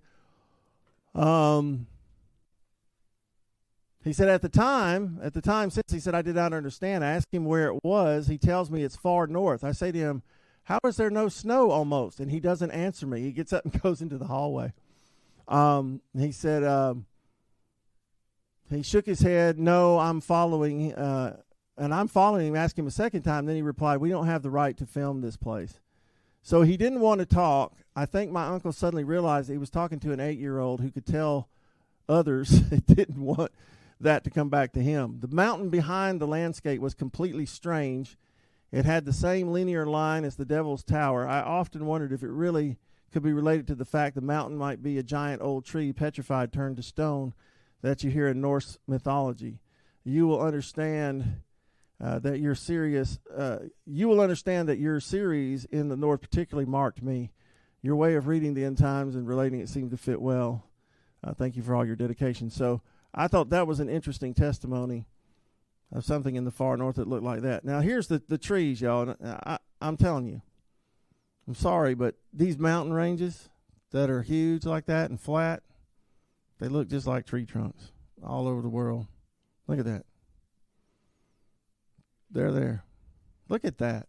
he said, at the time, since he said I did not understand, I asked him where it was. He tells me it's far north. I say to him, how is there no snow almost? And he doesn't answer me. He gets up and goes into the hallway. He said, he shook his head, no, I'm following, and I'm following him, asked him a second time. Then he replied, we don't have the right to film this place. So he didn't want to talk. I think my uncle suddenly realized he was talking to an 8-year-old who could tell others it didn't want that to come back to him. The mountain behind the landscape was completely strange. It had the same linear line as the Devil's Tower. I often wondered if it really could be related to the fact the mountain might be a giant old tree petrified turned to stone that you hear in Norse mythology. You will understand that your series in the North particularly marked me. Your way of reading the end times and relating it seemed to fit well. Thank you for all your dedication. So I thought that was an interesting testimony of something in the far north that looked like that. Now, here's the trees, y'all. I'm telling you, I'm sorry, but these mountain ranges that are huge like that and flat, they look just like tree trunks all over the world. Look at that. They're there. Look at that.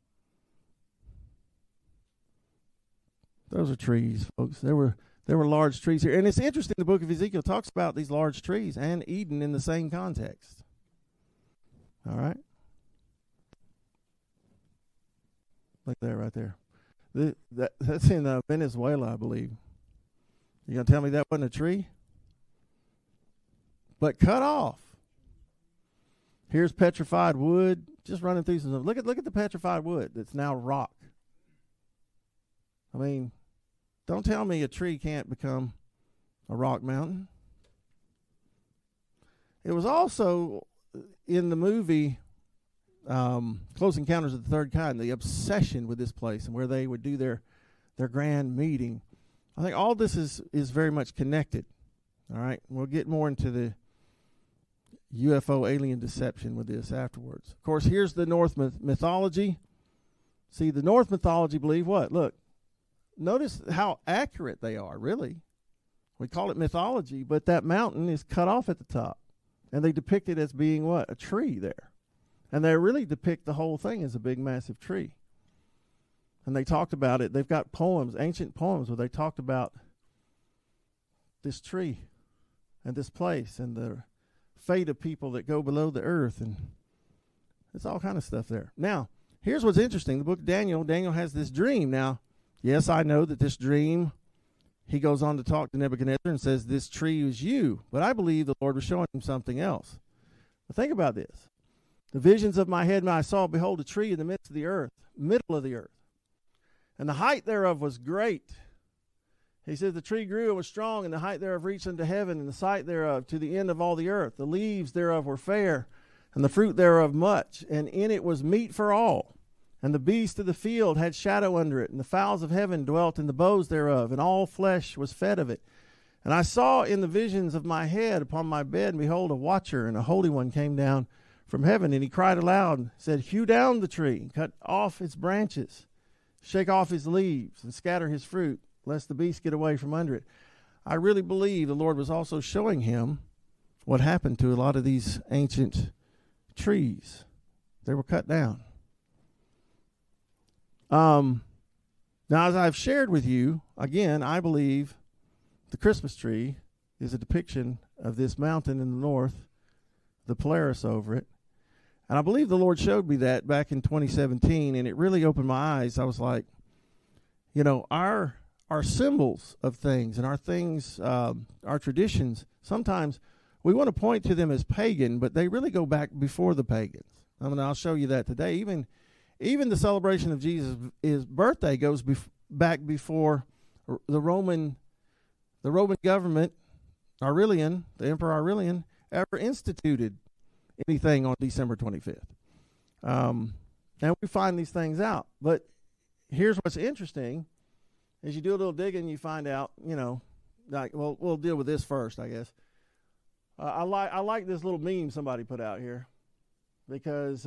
Those are trees, folks. There were large trees here. And it's interesting, the book of Ezekiel talks about these large trees and Eden in the same context. All right? Look there, right there. That's in Venezuela, I believe. You going to tell me that wasn't a tree? But cut off. Here's petrified wood, just running through some. Look at the petrified wood that's now rock. I mean, don't tell me a tree can't become a rock mountain. It was also in the movie Close Encounters of the Third Kind, the obsession with this place and where they would do their grand meeting. I think all this is very much connected. All right, we'll get more into the UFO alien deception with this afterwards. Of course, here's the North mythology. See, the North mythology believe what? Look, notice how accurate they are, really. We call it mythology, but that mountain is cut off at the top. And they depict it as being what? A tree there. And they really depict the whole thing as a big, massive tree. And they talked about it. They've got poems, ancient poems, where they talked about this tree and this place and the fate of people that go below the earth. And it's all kind of stuff there. Now, here's what's interesting. The book of Daniel has this dream. Now, yes, I know that this dream, he goes on to talk to Nebuchadnezzar and says, this tree is you. But I believe the Lord was showing him something else. But think about this. The visions of my head when I saw, behold, a tree in the midst of the earth, middle of the earth. And the height thereof was great. He says, the tree grew and was strong, and the height thereof reached unto heaven, and the sight thereof to the end of all the earth. The leaves thereof were fair, and the fruit thereof much, and in it was meat for all. And the beasts of the field had shadow under it, and the fowls of heaven dwelt in the boughs thereof, and all flesh was fed of it. And I saw in the visions of my head upon my bed, and behold, a watcher, and a holy one came down from heaven, and he cried aloud, and said, hew down the tree, cut off its branches, shake off his leaves, and scatter his fruit, lest the beasts get away from under it. I really believe the Lord was also showing him what happened to a lot of these ancient trees. They were cut down. Now, as I've shared with you, again, I believe the Christmas tree is a depiction of this mountain in the north, the Polaris over it. And I believe the Lord showed me that back in 2017, and it really opened my eyes. I was like, you know, our symbols of things and our things, our traditions, sometimes we want to point to them as pagan, but they really go back before the pagans. I mean, I'll show you that today. Even the celebration of Jesus' birthday goes back before the Roman government, Aurelian, the Emperor Aurelian, ever instituted anything on December 25th. And we find these things out. But here's what's interesting. As you do a little digging, you find out, you know, like, well, we'll deal with this first, I guess. I like this little meme somebody put out here because,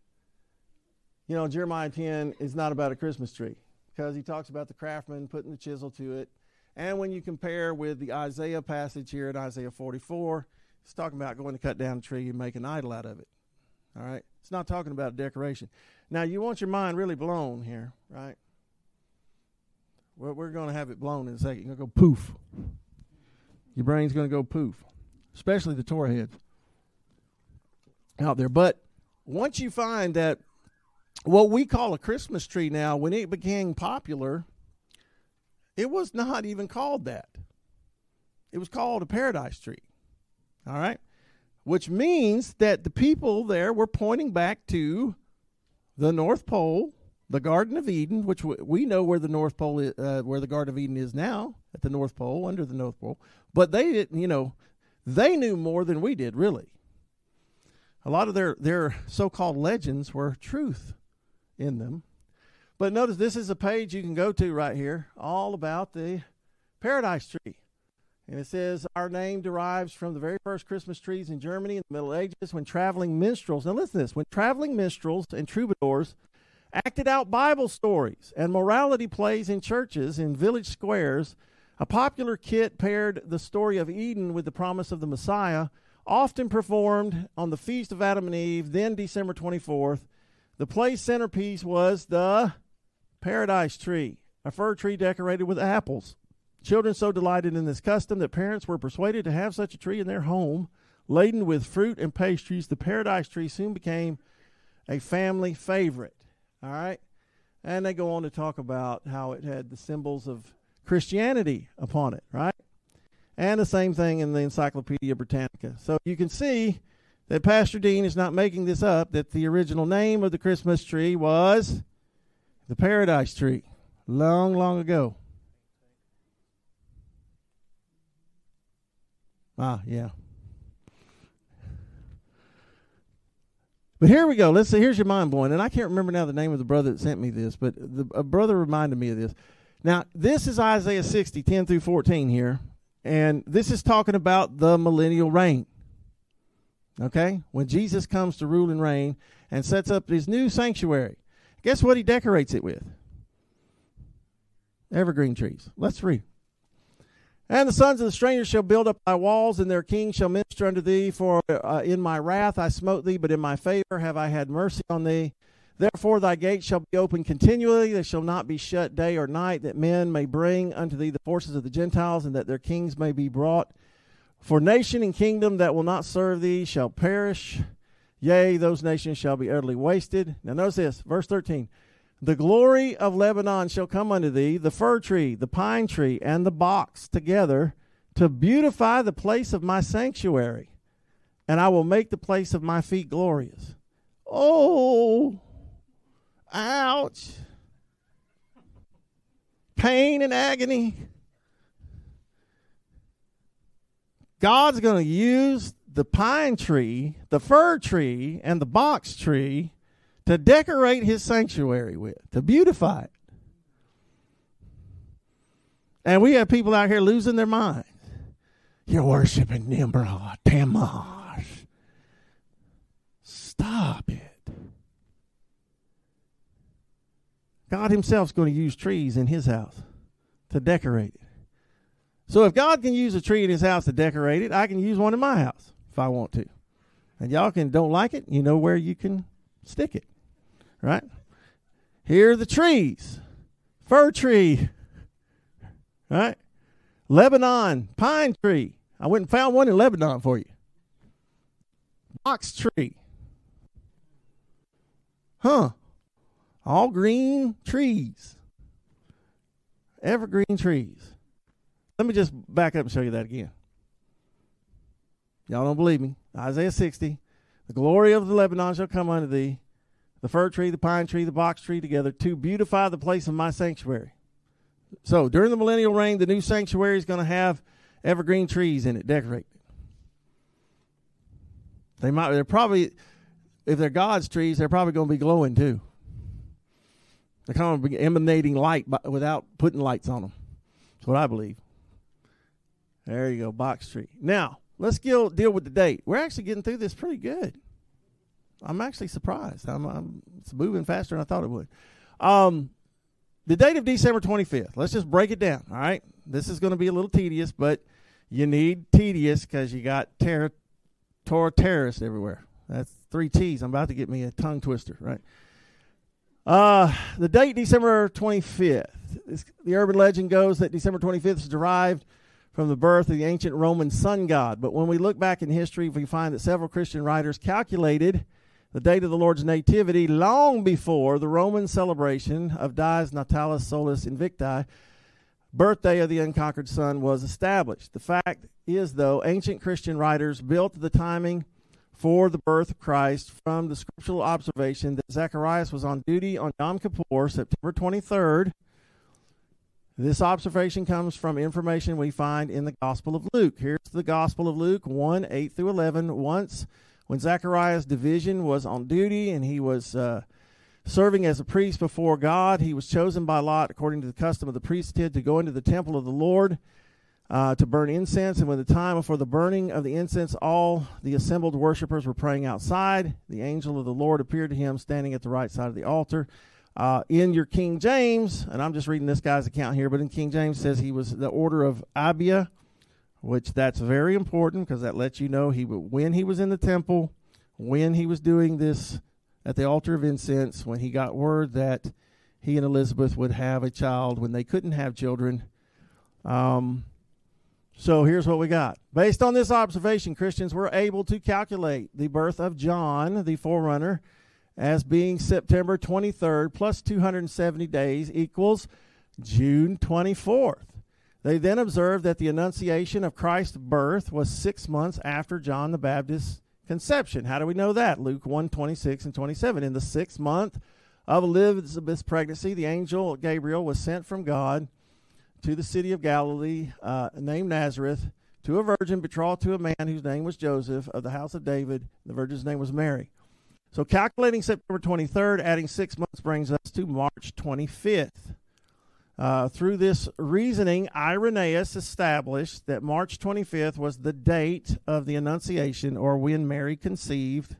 you know, Jeremiah 10 is not about a Christmas tree because he talks about the craftsman putting the chisel to it. And when you compare with the Isaiah passage here in Isaiah 44, it's talking about going to cut down a tree and make an idol out of it. All right? It's not talking about decoration. Now, you want your mind really blown here, right? Well, we're going to have it blown in a second. You're going to go poof. Your brain's going to go poof, especially the Torah heads out there. But once you find that what we call a Christmas tree now, when it became popular, it was not even called that. It was called a paradise tree. All right? Which means that the people there were pointing back to the North Pole, the Garden of Eden, which we know where the North Pole is, where the Garden of Eden is now, at the North Pole, under the North Pole. But they didn't, you know, they knew more than we did, really. A lot of their so-called legends were truth in them. But notice this is a page you can go to right here, all about the paradise tree. And it says, our name derives from the very first Christmas trees in Germany in the Middle Ages when traveling minstrels, now listen to this, when traveling minstrels and troubadours acted out Bible stories and morality plays in churches, in village squares. A popular kit paired the story of Eden with the promise of the Messiah, often performed on the Feast of Adam and Eve, then December 24th. The play's centerpiece was the paradise tree, a fir tree decorated with apples. Children so delighted in this custom that parents were persuaded to have such a tree in their home, laden with fruit and pastries. The paradise tree soon became a family favorite. All right? And they go on to talk about how it had the symbols of Christianity upon it, right? And the same thing in the Encyclopedia Britannica. So you can see that Pastor Dean is not making this up, that the original name of the Christmas tree was the paradise tree, long, long ago. Yeah. But here we go. Let's see. Here's your mind blowing. And I can't remember now the name of the brother that sent me this, but a brother reminded me of this. Now, this is Isaiah 60, 10 through 14 here. And this is talking about the millennial reign. Okay? When Jesus comes to rule and reign and sets up his new sanctuary. Guess what he decorates it with? Evergreen trees. Let's read. And the sons of the strangers shall build up thy walls, and their kings shall minister unto thee. For in my wrath I smote thee, but in my favor have I had mercy on thee. Therefore thy gates shall be open continually, they shall not be shut day or night, that men may bring unto thee the forces of the Gentiles, and that their kings may be brought. For nation and kingdom that will not serve thee shall perish. Yea, those nations shall be utterly wasted. Now notice this, verse 13. The glory of Lebanon shall come unto thee, the fir tree, the pine tree, and the box together, to beautify the place of my sanctuary, and I will make the place of my feet glorious. Oh, ouch. Pain and agony. God's going to use the pine tree, the fir tree, and the box tree to decorate his sanctuary with, to beautify it. And we have people out here losing their minds. You're worshiping Nimrod, Tammuz. Stop it. God himself's going to use trees in his house to decorate it. So if God can use a tree in his house to decorate it, I can use one in my house if I want to. And y'all don't like it, you know where you can stick it. Right? Here are the trees. Fir tree. Right? Lebanon, pine tree. I went and found one in Lebanon for you. Box tree. Huh. All green trees. Evergreen trees. Let me just back up and show you that again. Y'all don't believe me. Isaiah 60. The glory of the Lebanon shall come unto thee. The fir tree, the pine tree, the box tree together to beautify the place of my sanctuary. So during the millennial reign, the new sanctuary is going to have evergreen trees in it, decorated. They're probably, if they're God's trees, they're probably going to be glowing too. They're kind of be emanating light without putting lights on them. That's what I believe. There you go, box tree. Now, let's deal with the date. We're actually getting through this pretty good. I'm actually surprised. It's moving faster than I thought it would. The date of December 25th. Let's just break it down, all right? This is going to be a little tedious, but you need tedious because you got Torah terrorists everywhere. That's 3 T's. I'm about to get me a tongue twister, right? The date, December 25th. The urban legend goes that December 25th is derived from the birth of the ancient Roman sun god. But when we look back in history, we find that several Christian writers calculated the date of the Lord's nativity long before the Roman celebration of Dies Natalis Solis Invicti, birthday of the unconquered sun, was established. The fact is, though, ancient Christian writers built the timing for the birth of Christ from the scriptural observation that Zacharias was on duty on Yom Kippur, September 23rd. This observation comes from information we find in the Gospel of Luke. Here's the Gospel of Luke 1, 8 through 11. Once, when Zacharias' division was on duty and he was serving as a priest before God, he was chosen by Lot, according to the custom of the priesthood, to go into the temple of the Lord to burn incense. And when the time for the burning of the incense, all the assembled worshipers were praying outside. The angel of the Lord appeared to him standing at the right side of the altar. In your King James, and I'm just reading this guy's account here, but in King James says he was the order of Abia, which that's very important because that lets you know when he was in the temple, when he was doing this at the altar of incense, when he got word that he and Elizabeth would have a child when they couldn't have children. So here's what we got. Based on this observation, Christians were able to calculate the birth of John, the forerunner, as being September 23rd plus 270 days equals June 24th. They then observed that the annunciation of Christ's birth was 6 months after John the Baptist's conception. How do we know that? Luke 1, 26 and 27. In the 6th month of Elizabeth's pregnancy, the angel Gabriel was sent from God to the city of Galilee named Nazareth to a virgin betrothed to a man whose name was Joseph of the house of David. The virgin's name was Mary. So calculating September 23rd, adding 6 months brings us to March 25th. Through this reasoning, Irenaeus established that March 25th was the date of the Annunciation, or when Mary conceived.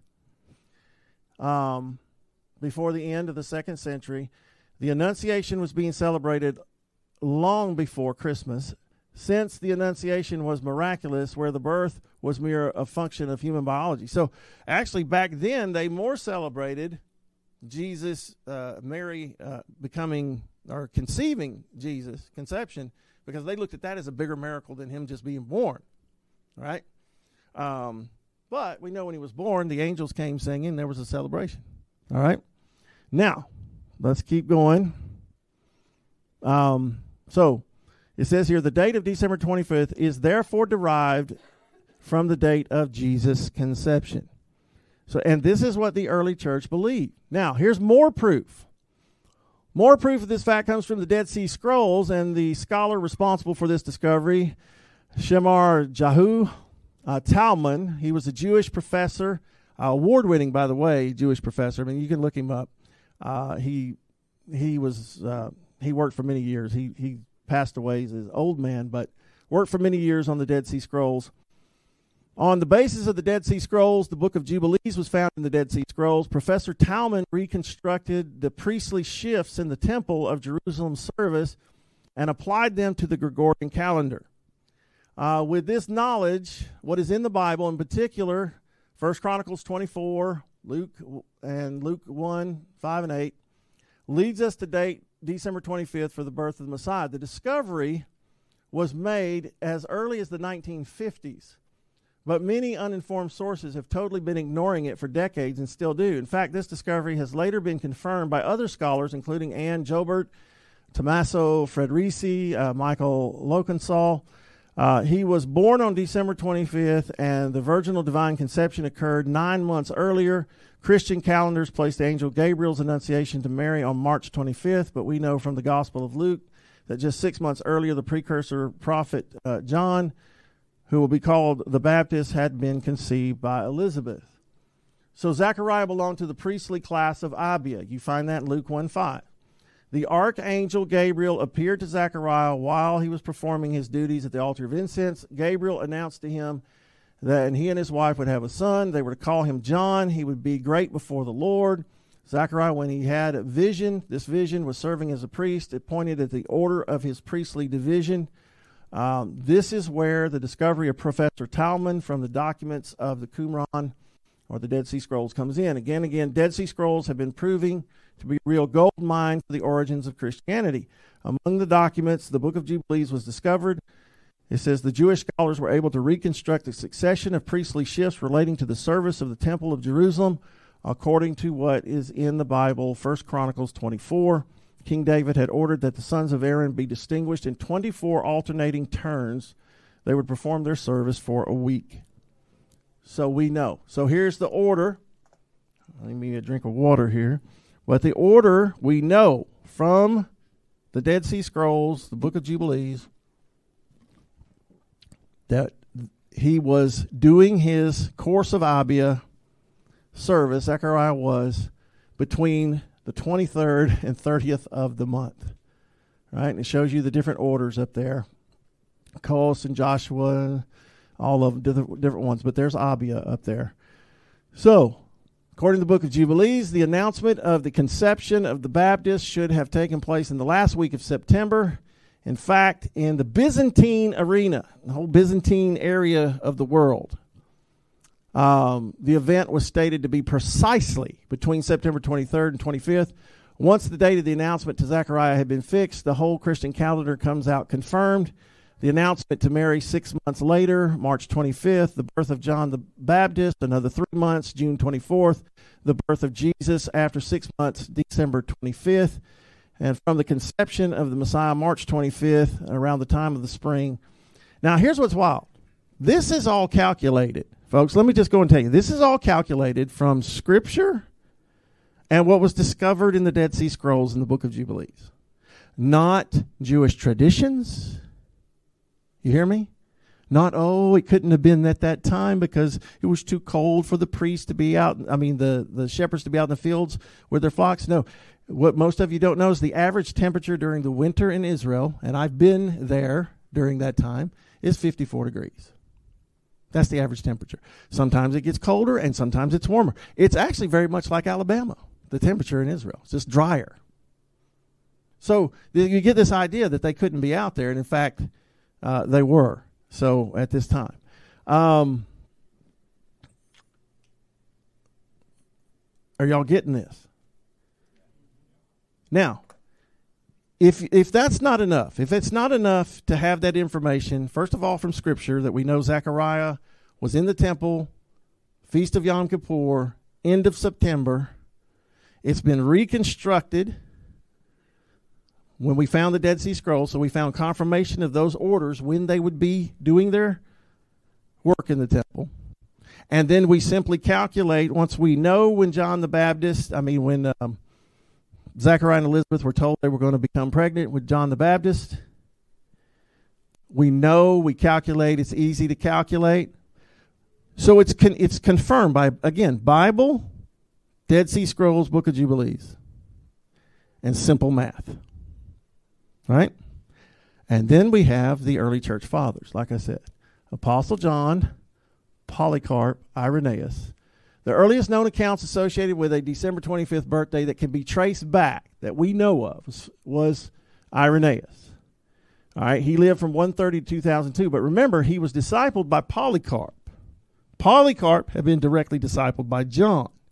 Before the end of the 2nd century, the Annunciation was being celebrated long before Christmas, since the Annunciation was miraculous, where the birth was mere a function of human biology. So actually back then, they more celebrated Jesus, Mary becoming or conceiving Jesus, conception, because they looked at that as a bigger miracle than him just being born, right? But we know when he was born, the angels came singing, there was a celebration, all right? Now, let's keep going. So it says here, the date of December 25th is therefore derived from the date of Jesus' conception. So, and this is what the early church believed. Now, here's more proof. More proof of this fact comes from the Dead Sea Scrolls, and the scholar responsible for this discovery, Shemar Jahu Talman. He was a Jewish professor, award-winning, by the way, Jewish professor. I mean, you can look him up. He worked for many years. He passed away as an old man, but worked for many years on the Dead Sea Scrolls. On the basis of the Dead Sea Scrolls, the Book of Jubilees was found in the Dead Sea Scrolls. Professor Talman reconstructed the priestly shifts in the Temple of Jerusalem service and applied them to the Gregorian calendar. With this knowledge, what is in the Bible, in particular, 1 Chronicles 24, Luke 1, 5 and 8, leads us to date December 25th for the birth of the Messiah. The discovery was made as early as the 1950s, but many uninformed sources have totally been ignoring it for decades and still do. In fact, this discovery has later been confirmed by other scholars, including Ann Jobert, Tommaso Frederici, Michael Lokensall. He was born on December 25th, and the virginal divine conception occurred 9 months earlier. Christian calendars place the angel Gabriel's annunciation to Mary on March 25th, but we know from the Gospel of Luke that just 6 months earlier, the precursor prophet John, who will be called the Baptist, had been conceived by Elizabeth. So Zechariah belonged to the priestly class of Abia. You find that in Luke 1:5. The archangel Gabriel appeared to Zechariah while he was performing his duties at the altar of incense. Gabriel announced to him that he and his wife would have a son. They were to call him John. He would be great before the Lord. Zechariah, when he had a vision, this vision was serving as a priest. It pointed at the order of his priestly division. This is where the discovery of Professor Talman from the documents of the Qumran, or the Dead Sea Scrolls, comes in. Again, Dead Sea Scrolls have been proving to be a real gold mine for the origins of Christianity. Among the documents, the Book of Jubilees was discovered. It says the Jewish scholars were able to reconstruct a succession of priestly shifts relating to the service of the Temple of Jerusalem, according to what is in the Bible, 1 Chronicles 24. King David had ordered that the sons of Aaron be distinguished in 24 alternating turns. They would perform their service for a week. So we know. So here's the order. Let me get a drink of water here. But the order we know from the Dead Sea Scrolls, the Book of Jubilees, that he was doing his course of Abia service, Zechariah was, between the 23rd and 30th of the month. Right? And it shows you the different orders up there. Kos and Joshua, all of them, different ones. But there's Abia up there. So, according to the Book of Jubilees, the announcement of the conception of the Baptist should have taken place in the last week of September. In fact, in the Byzantine arena, the whole Byzantine area of the world, the event was stated to be precisely between September 23rd and 25th. Once the date of the announcement to Zechariah had been fixed, the whole Christian calendar comes out confirmed. The announcement to Mary 6 months later, March 25th, the birth of John the Baptist, another 3 months, June 24th, the birth of Jesus after 6 months, December 25th, and from the conception of the Messiah, March 25th, around the time of the spring. Now, here's what's wild. This is all calculated. Folks, let me just go and tell you. This is all calculated from Scripture and what was discovered in the Dead Sea Scrolls in the Book of Jubilees. Not Jewish traditions. You hear me? Not, it couldn't have been at that time because it was too cold for the priests to be out. The shepherds to be out in the fields with their flocks. No. What most of you don't know is the average temperature during the winter in Israel, and I've been there during that time, is 54 degrees. That's the average temperature. Sometimes it gets colder and sometimes it's warmer. It's actually very much like Alabama, the temperature in Israel. It's just drier. So you get this idea that they couldn't be out there, and in fact, they were. So at this time. Are y'all getting this? Now, if that's not enough, if it's not enough to have that information, first of all from Scripture, that we know Zechariah was in the temple, Feast of Yom Kippur, end of September. It's been reconstructed when we found the Dead Sea Scrolls, so we found confirmation of those orders when they would be doing their work in the temple. And then we simply calculate, once we know when John the Baptist, when Zechariah and Elizabeth were told they were going to become pregnant with John the Baptist. We calculate, it's easy to calculate. So it's confirmed by, again, Bible, Dead Sea Scrolls, Book of Jubilees, and simple math. Right? And then we have the early church fathers, like I said. Apostle John, Polycarp, Irenaeus. The earliest known accounts associated with a December 25th birthday that can be traced back, that we know of, was Irenaeus. All right, he lived from 130 to 2002. But remember, he was discipled by Polycarp. Polycarp had been directly discipled by John.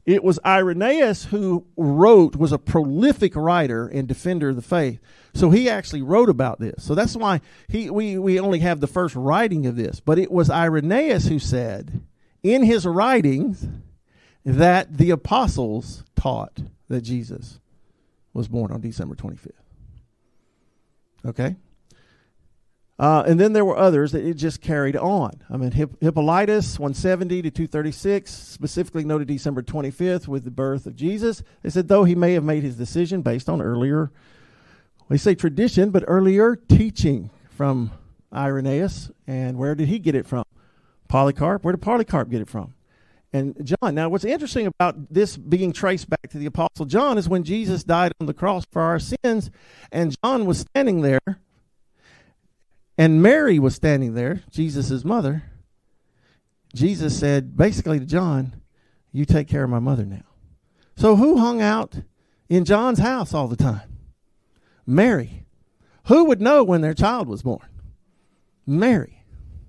It was Irenaeus who was a prolific writer and defender of the faith. So he actually wrote about this. So that's why we only have the first writing of this. But it was Irenaeus who said in his writings that the apostles taught that Jesus was born on December 25th. Okay? And then there were others that it just carried on. I mean, Hippolytus, 170 to 236, specifically noted December 25th with the birth of Jesus. They said, though he may have made his decision based on earlier, they say tradition, but earlier teaching from Irenaeus. And where did he get it from? Polycarp. Where did Polycarp get it from? And John. Now, what's interesting about this being traced back to the Apostle John is when Jesus died on the cross for our sins, and John was standing there, and Mary was standing there, Jesus' mother. Jesus said basically to John, you take care of my mother now. So who hung out in John's house all the time? Mary. Who would know when their child was born? Mary.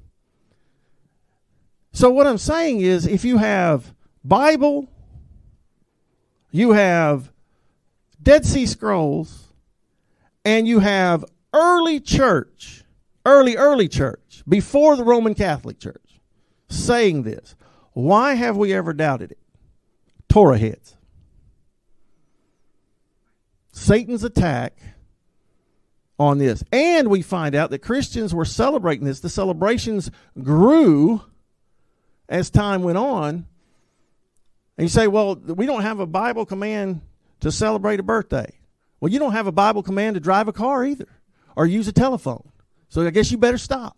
So what I'm saying is, if you have Bible, you have Dead Sea Scrolls, and you have early church, early church, before the Roman Catholic Church, saying this, why have we ever doubted it? Torah heads. Satan's attack on this. And we find out that Christians were celebrating this. The celebrations grew as time went on. And you say, well, we don't have a Bible command to celebrate a birthday. Well, you don't have a Bible command to drive a car either, or use a telephone. So I guess you better stop.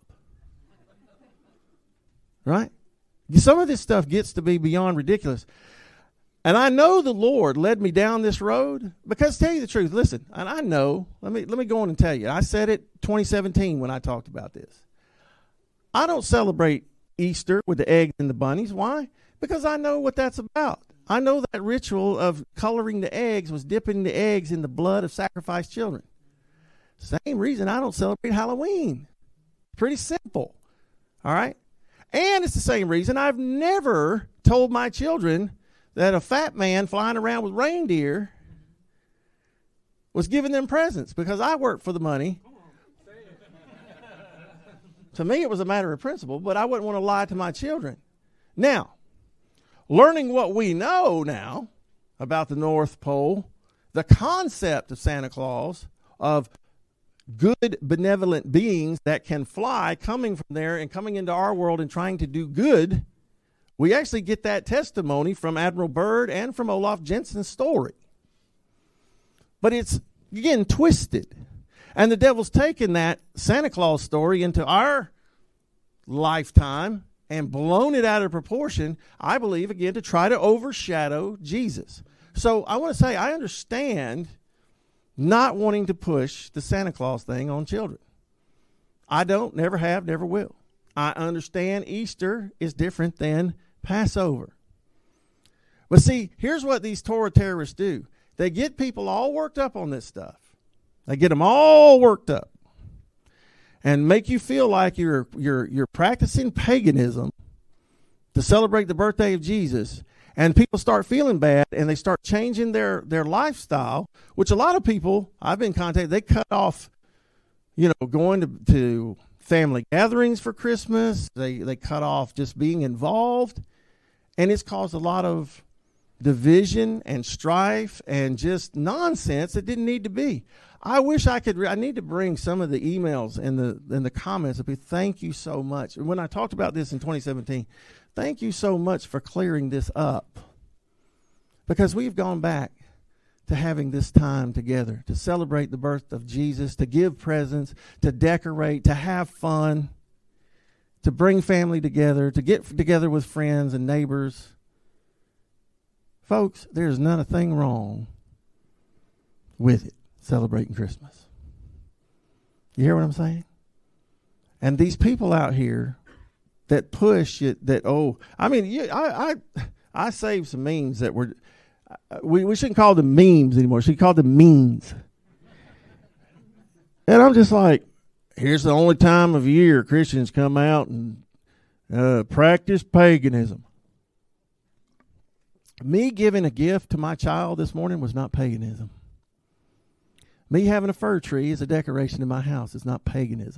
Right? Some of this stuff gets to be beyond ridiculous. And I know the Lord led me down this road because, to tell you the truth, listen, and I know, let me go on and tell you. I said it 2017 when I talked about this. I don't celebrate Easter with the eggs and the bunnies. Why? Because I know what that's about. I know that ritual of coloring the eggs was dipping the eggs in the blood of sacrificed children. Same reason I don't celebrate Halloween. Pretty simple. All right? And it's the same reason I've never told my children that a fat man flying around with reindeer was giving them presents, because I worked for the money. To me, it was a matter of principle, but I wouldn't want to lie to my children. Now, learning what we know now about the North Pole, the concept of Santa Claus, of good, benevolent beings that can fly, coming from there and coming into our world and trying to do good, we actually get that testimony from Admiral Byrd and from Olaf Jensen's story. But it's, again, twisted. And the devil's taken that Santa Claus story into our lifetime and blown it out of proportion, I believe, again, to try to overshadow Jesus. So I want to say, I understand not wanting to push the Santa Claus thing on children. I don't, never have, never will. I understand Easter is different than Passover. But see, here's what these Torah terrorists do. They get people all worked up on this stuff. They get them all worked up and make you feel like you're practicing paganism to celebrate the birthday of Jesus. And people start feeling bad, and they start changing their lifestyle, which a lot of people I've been contacted, they cut off, going to family gatherings for Christmas. They cut off just being involved, and it's caused a lot of division and strife and just nonsense that didn't need to be. I wish I could. I need to bring some of the emails and the comments. Thank you so much. When I talked about this in 2017. Thank you so much for clearing this up, because we've gone back to having this time together to celebrate the birth of Jesus, to give presents, to decorate, to have fun, to bring family together, to get together with friends and neighbors. Folks, there's not a thing wrong with it, celebrating Christmas. You hear what I'm saying? And these people out here that push it, I saved some memes that were, we shouldn't call them memes anymore. We should call them memes. And I'm just like, here's the only time of year Christians come out and practice paganism. Me giving a gift to my child this morning was not paganism. Me having a fir tree as a decoration in my house is not paganism.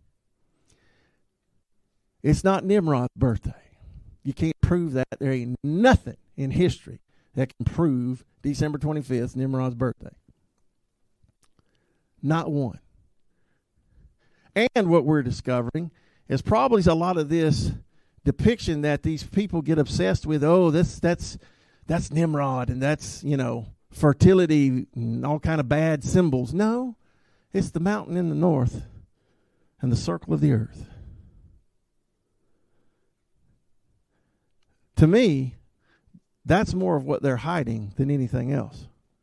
It's not Nimrod's birthday. You can't prove that. There ain't nothing in history that can prove December 25th, Nimrod's birthday. Not one. And what we're discovering is probably a lot of this depiction that these people get obsessed with. Oh, that's Nimrod, and that's, fertility and all kind of bad symbols. No, it's the mountain in the north and the circle of the earth. To me, that's more of what they're hiding than anything else.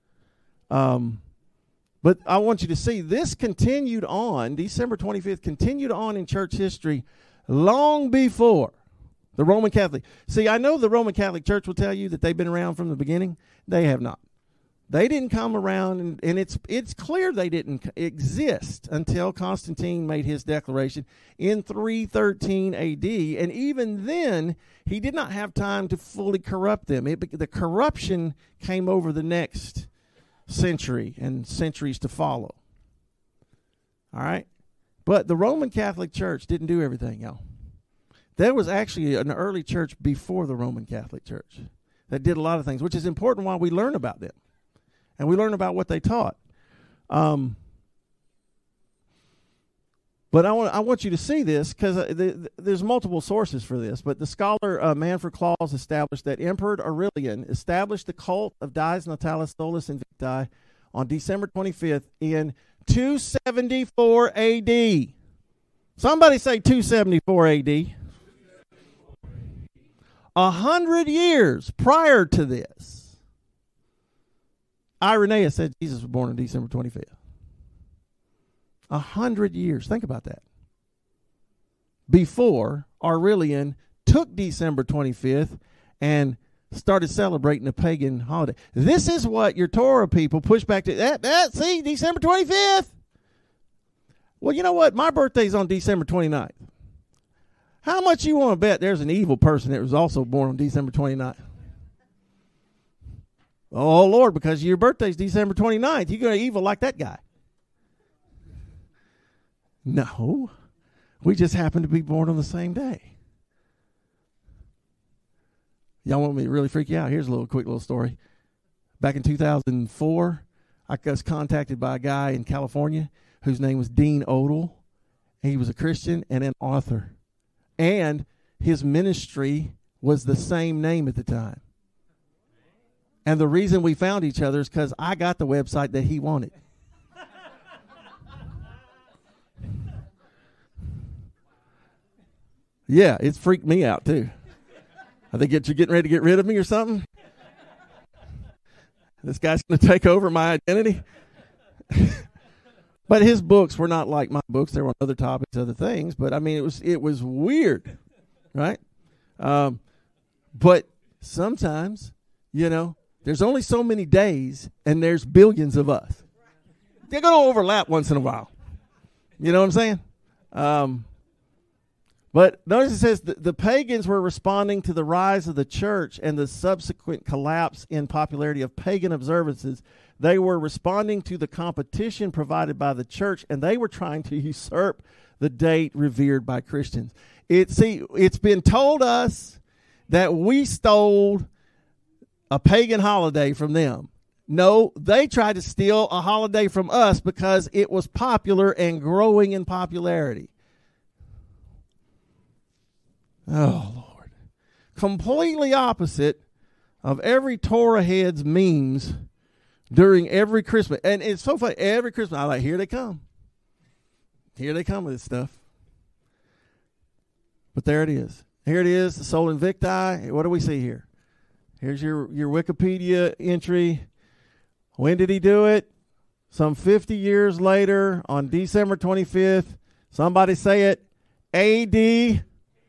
But I want you to see this continued on, December 25th, continued on in church history long before the Roman Catholic. See, I know the Roman Catholic Church will tell you that they've been around from the beginning. They have not. They didn't come around, and it's clear they didn't exist until Constantine made his declaration in 313 AD. And even then, he did not have time to fully corrupt them. The corruption came over the next century and centuries to follow. All right? But the Roman Catholic Church didn't do everything, y'all. There was actually an early church before the Roman Catholic Church that did a lot of things, which is important why we learn about them. And we learn about what they taught. But I want you to see this because there's multiple sources for this. But the scholar Manfred Claus established that Emperor Aurelian established the cult of Dies Natalis Solis Invicti on December 25th in 274 AD. Somebody say 274 AD. 100 years prior to this, Irenaeus said Jesus was born on December 25th. 100 years. Think about that. Before Aurelian took December 25th and started celebrating a pagan holiday. This is what your Torah people push back to. See, December 25th. Well, you know what? My birthday's on December 29th. How much you want to bet there's an evil person that was also born on December 29th? Oh, Lord, because your birthday's December 29th, you're going to evil like that guy. No, we just happen to be born on the same day. Y'all want me to really freak you out? Here's a quick little story. Back in 2004, I was contacted by a guy in California whose name was Dean Odell. He was a Christian and an author. And his ministry was the same name at the time. And the reason we found each other is because I got the website that he wanted. Yeah, it's freaked me out too. I think you're getting ready to get rid of me or something. This guy's going to take over my identity. But his books were not like my books. They were on other topics, other things. But I mean, it was weird, right? But sometimes, there's only so many days, and there's billions of us. They're going to overlap once in a while. You know what I'm saying? But notice it says the pagans were responding to the rise of the church and the subsequent collapse in popularity of pagan observances. They were responding to the competition provided by the church, and they were trying to usurp the date revered by Christians. It's been told us that we stole a pagan holiday from them. No, they tried to steal a holiday from us because it was popular and growing in popularity. Oh, Lord. Completely opposite of every Torah head's memes during every Christmas. And it's so funny. Every Christmas, I'm like, here they come. Here they come with this stuff. But there it is. Here it is, the Sol Invicti. What do we see here? Here's your Wikipedia entry. When did he do it? Some 50 years later on December 25th. Somebody say it. AD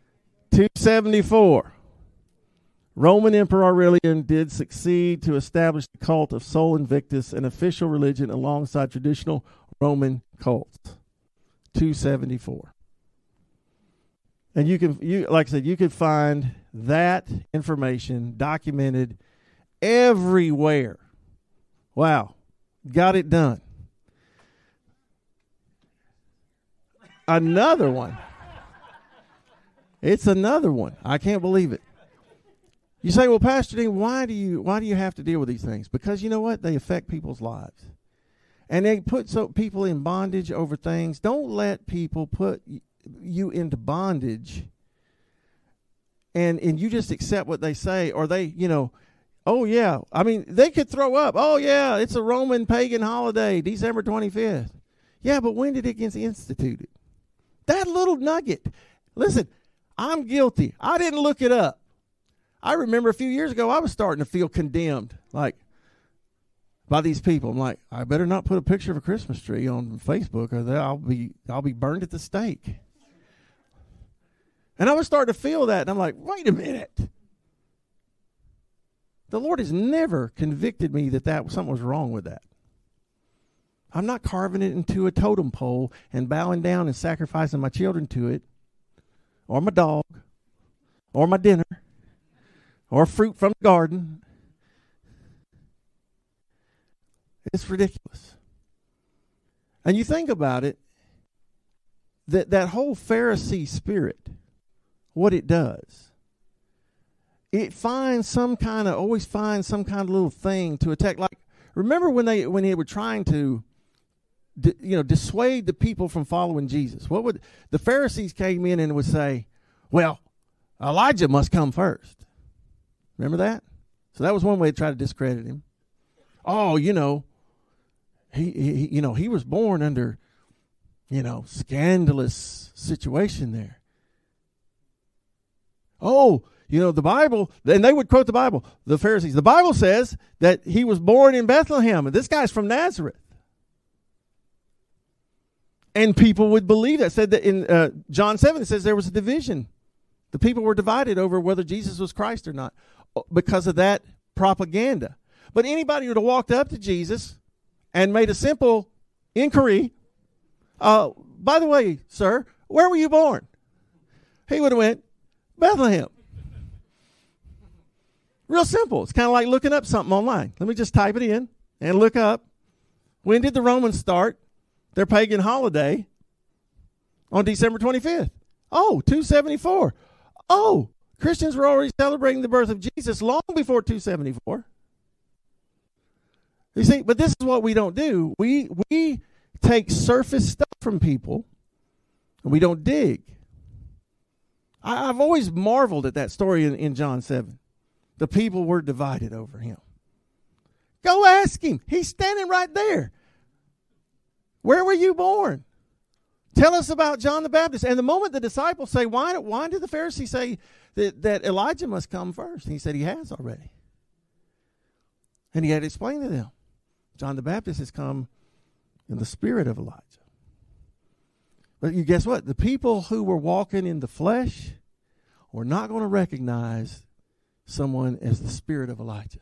274. Roman Emperor Aurelian did succeed to establish the cult of Sol Invictus, an official religion alongside traditional Roman cults. 274. And like I said, you could find that information documented everywhere. Wow. Got it done. Another one. It's another one. I can't believe it. You say, well, Pastor Dean, why do you have to deal with these things? Because you know what? They affect people's lives. And they put people in bondage over things. Don't let people put you into bondage and you just accept what they say, or they, oh, yeah. I mean, they could throw up. Oh, yeah, it's a Roman pagan holiday, December 25th. Yeah, but when did it get instituted? That little nugget. Listen, I'm guilty. I didn't look it up. I remember a few years ago, I was starting to feel condemned, like, by these people. I'm like, I better not put a picture of a Christmas tree on Facebook, or I'll be burned at the stake. And I was starting to feel that, and I'm like, wait a minute. The Lord has never convicted me that something was wrong with that. I'm not carving it into a totem pole and bowing down and sacrificing my children to it, or my dog, or my dinner, or fruit from the garden. It's ridiculous. And you think about it, that whole Pharisee spirit, what it does, it always finds some kind of little thing to attack. Like, remember when they were trying to, dissuade the people from following Jesus? What would the Pharisees came in and would say? Well, Elijah must come first. Remember that? So that was one way to try to discredit him. Oh, he was born under, scandalous situation there. Oh, the Bible, and they would quote the Bible, the Pharisees. The Bible says that he was born in Bethlehem, and this guy's from Nazareth. And people would believe that. Said that in John 7, it says there was a division. The people were divided over whether Jesus was Christ or not because of that propaganda. But anybody who would have walked up to Jesus and made a simple inquiry, by the way, sir, where were you born? He would have went, Bethlehem. Real simple. It's kind of like looking up something online. Let me just type it in and look up. When did the Romans start their pagan holiday on December 25th? Oh, 274. Oh, Christians were already celebrating the birth of Jesus long before 274. You see, but this is what we don't do. We take surface stuff from people, and we don't dig. I've always marveled at that story in John 7. The people were divided over him. Go ask him. He's standing right there. Where were you born? Tell us about John the Baptist. And the moment the disciples say, why did the Pharisees say that Elijah must come first? And he said he has already. And he had to explain to them, John the Baptist has come in the spirit of Elijah. But you guess what? The people who were walking in the flesh were not going to recognize someone as the spirit of Elijah.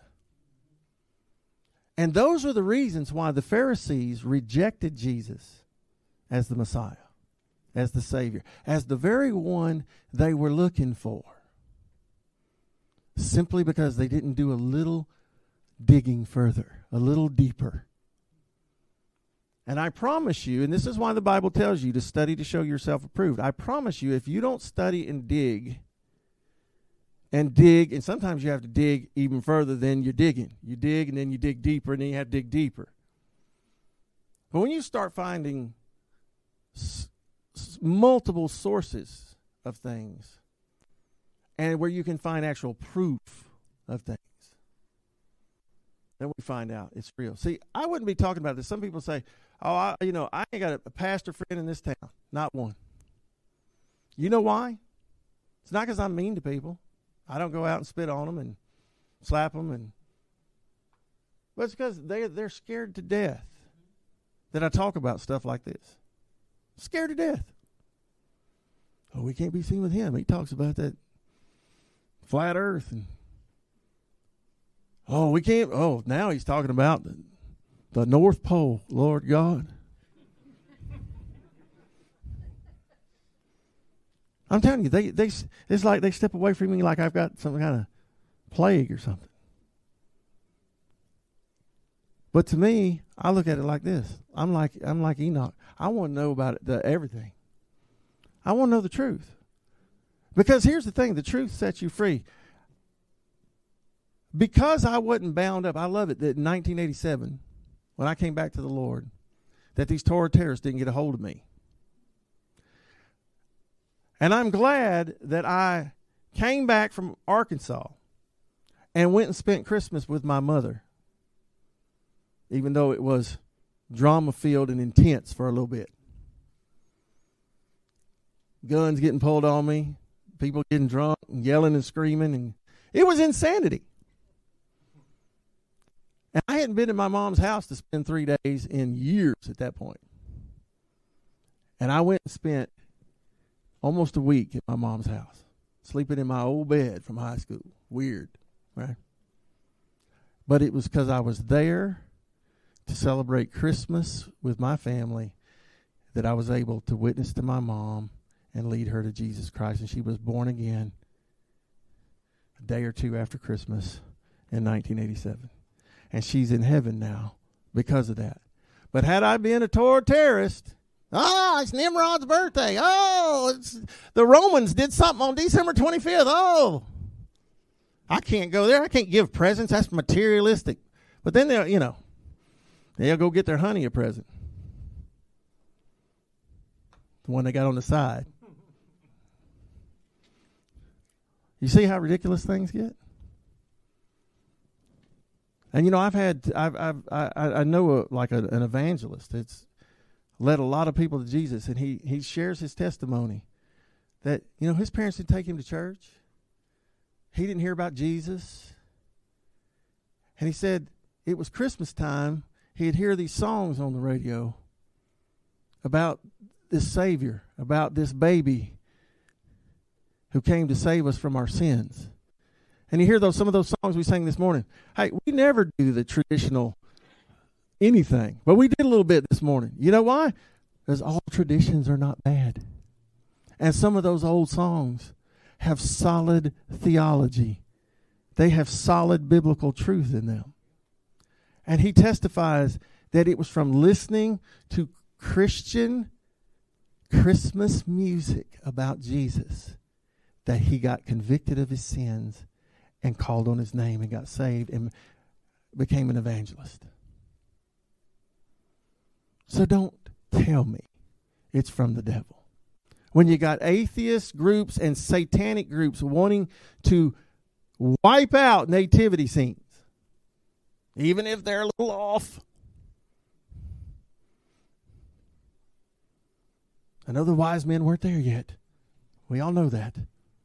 And those are the reasons why the Pharisees rejected Jesus as the Messiah, as the Savior, as the very one they were looking for. Simply because they didn't do a little digging further, a little deeper. And I promise you, and this is why the Bible tells you to study to show yourself approved. I promise you, if you don't study and dig, and sometimes you have to dig even further than you're digging. You dig, and then you dig deeper, and then you have to dig deeper. But when you start finding multiple sources of things, and where you can find actual proof of things, then we find out it's real. See, I wouldn't be talking about this. Some people say, oh, I ain't got a pastor friend in this town. Not one. You know why? It's not because I'm mean to people. I don't go out and spit on them and slap them. But it's because they're scared to death that I talk about stuff like this. Scared to death. Oh, we can't be seen with him. He talks about that flat earth. And we can't. Oh, now he's talking about the North Pole, Lord God. I'm telling you, it's like they step away from me like I've got some kind of plague or something. But to me, I look at it like this. I'm like Enoch. I want to know about it, everything. I want to know the truth. Because here's the thing, the truth sets you free. Because I wasn't bound up, I love it that in 1987, when I came back to the Lord, that these Torah terrorists didn't get a hold of me. And I'm glad that I came back from Arkansas and went and spent Christmas with my mother, even though it was drama-filled and intense for a little bit. Guns getting pulled on me, people getting drunk and yelling and screaming, and it was insanity. And I hadn't been in my mom's house to spend 3 days in years at that point. And I went and spent almost a week at my mom's house, sleeping in my old bed from high school. Weird, right? But it was because I was there to celebrate Christmas with my family that I was able to witness to my mom and lead her to Jesus Christ. And she was born again a day or two after Christmas in 1987. And she's in heaven now because of that. But had I been a Torah terrorist, it's Nimrod's birthday. The Romans did something on December 25th. I can't go there. I can't give presents. That's materialistic. But then they'll go get their honey a present. The one they got on the side. You see how ridiculous things get? And I know an evangelist that's led a lot of people to Jesus, and he shares his testimony that his parents didn't take him to church. He didn't hear about Jesus, and he said it was Christmas time. He'd hear these songs on the radio about this Savior, about this baby who came to save us from our sins. And you hear some of those songs we sang this morning. Hey, we never do the traditional anything, but we did a little bit this morning. You know why? Because all traditions are not bad. And some of those old songs have solid theology. They have solid biblical truth in them. And he testifies that it was from listening to Christian Christmas music about Jesus that he got convicted of his sins and called on his name and got saved and became an evangelist. So don't tell me it's from the devil. When you got atheist groups and satanic groups wanting to wipe out nativity scenes, even if they're a little off. I know the wise men weren't there yet. We all know that.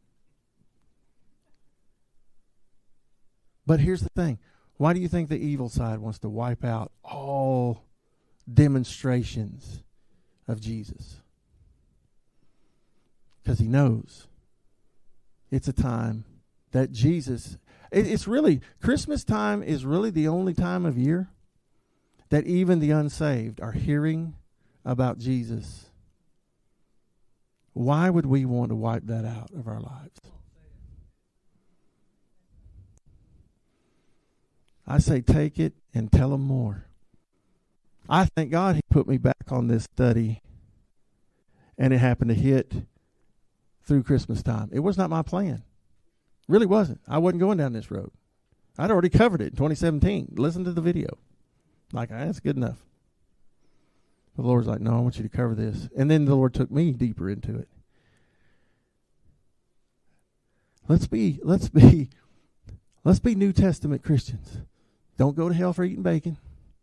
But here's the thing. Why do you think the evil side wants to wipe out all demonstrations of Jesus? Because he knows it's a time that Jesus, it's really, Christmas time is really the only time of year that even the unsaved are hearing about Jesus. Why would we want to wipe that out of our lives? I say take it and tell them more. I thank God he put me back on this study, and it happened to hit through Christmas time. It was not my plan. Really wasn't. I wasn't going down this road. I'd already covered it in 2017. Listen to the video. That's good enough. The Lord's like, no, I want you to cover this. And then the Lord took me deeper into it. Let's be New Testament Christians. Don't go to hell for eating bacon.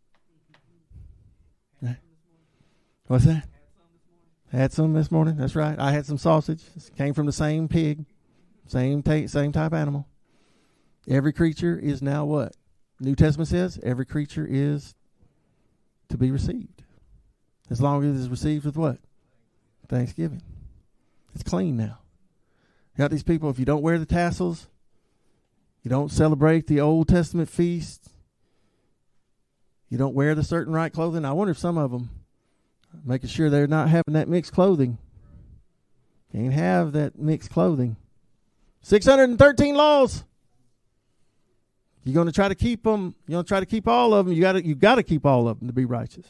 What's that? Had some this morning. That's right. I had some sausage. It came from the same pig, same type animal. Every creature is now what? New Testament says every creature is to be received. As long as it is received with what? Thanksgiving. It's clean now. You got these people, if you don't wear the tassels, you don't celebrate the Old Testament feasts, you don't wear the certain right clothing. I wonder if some of them making sure they're not having that mixed clothing. Can't have that mixed clothing. 613 laws. You're going to try to keep them. You're going to try to keep all of them. You got to keep all of them to be righteous.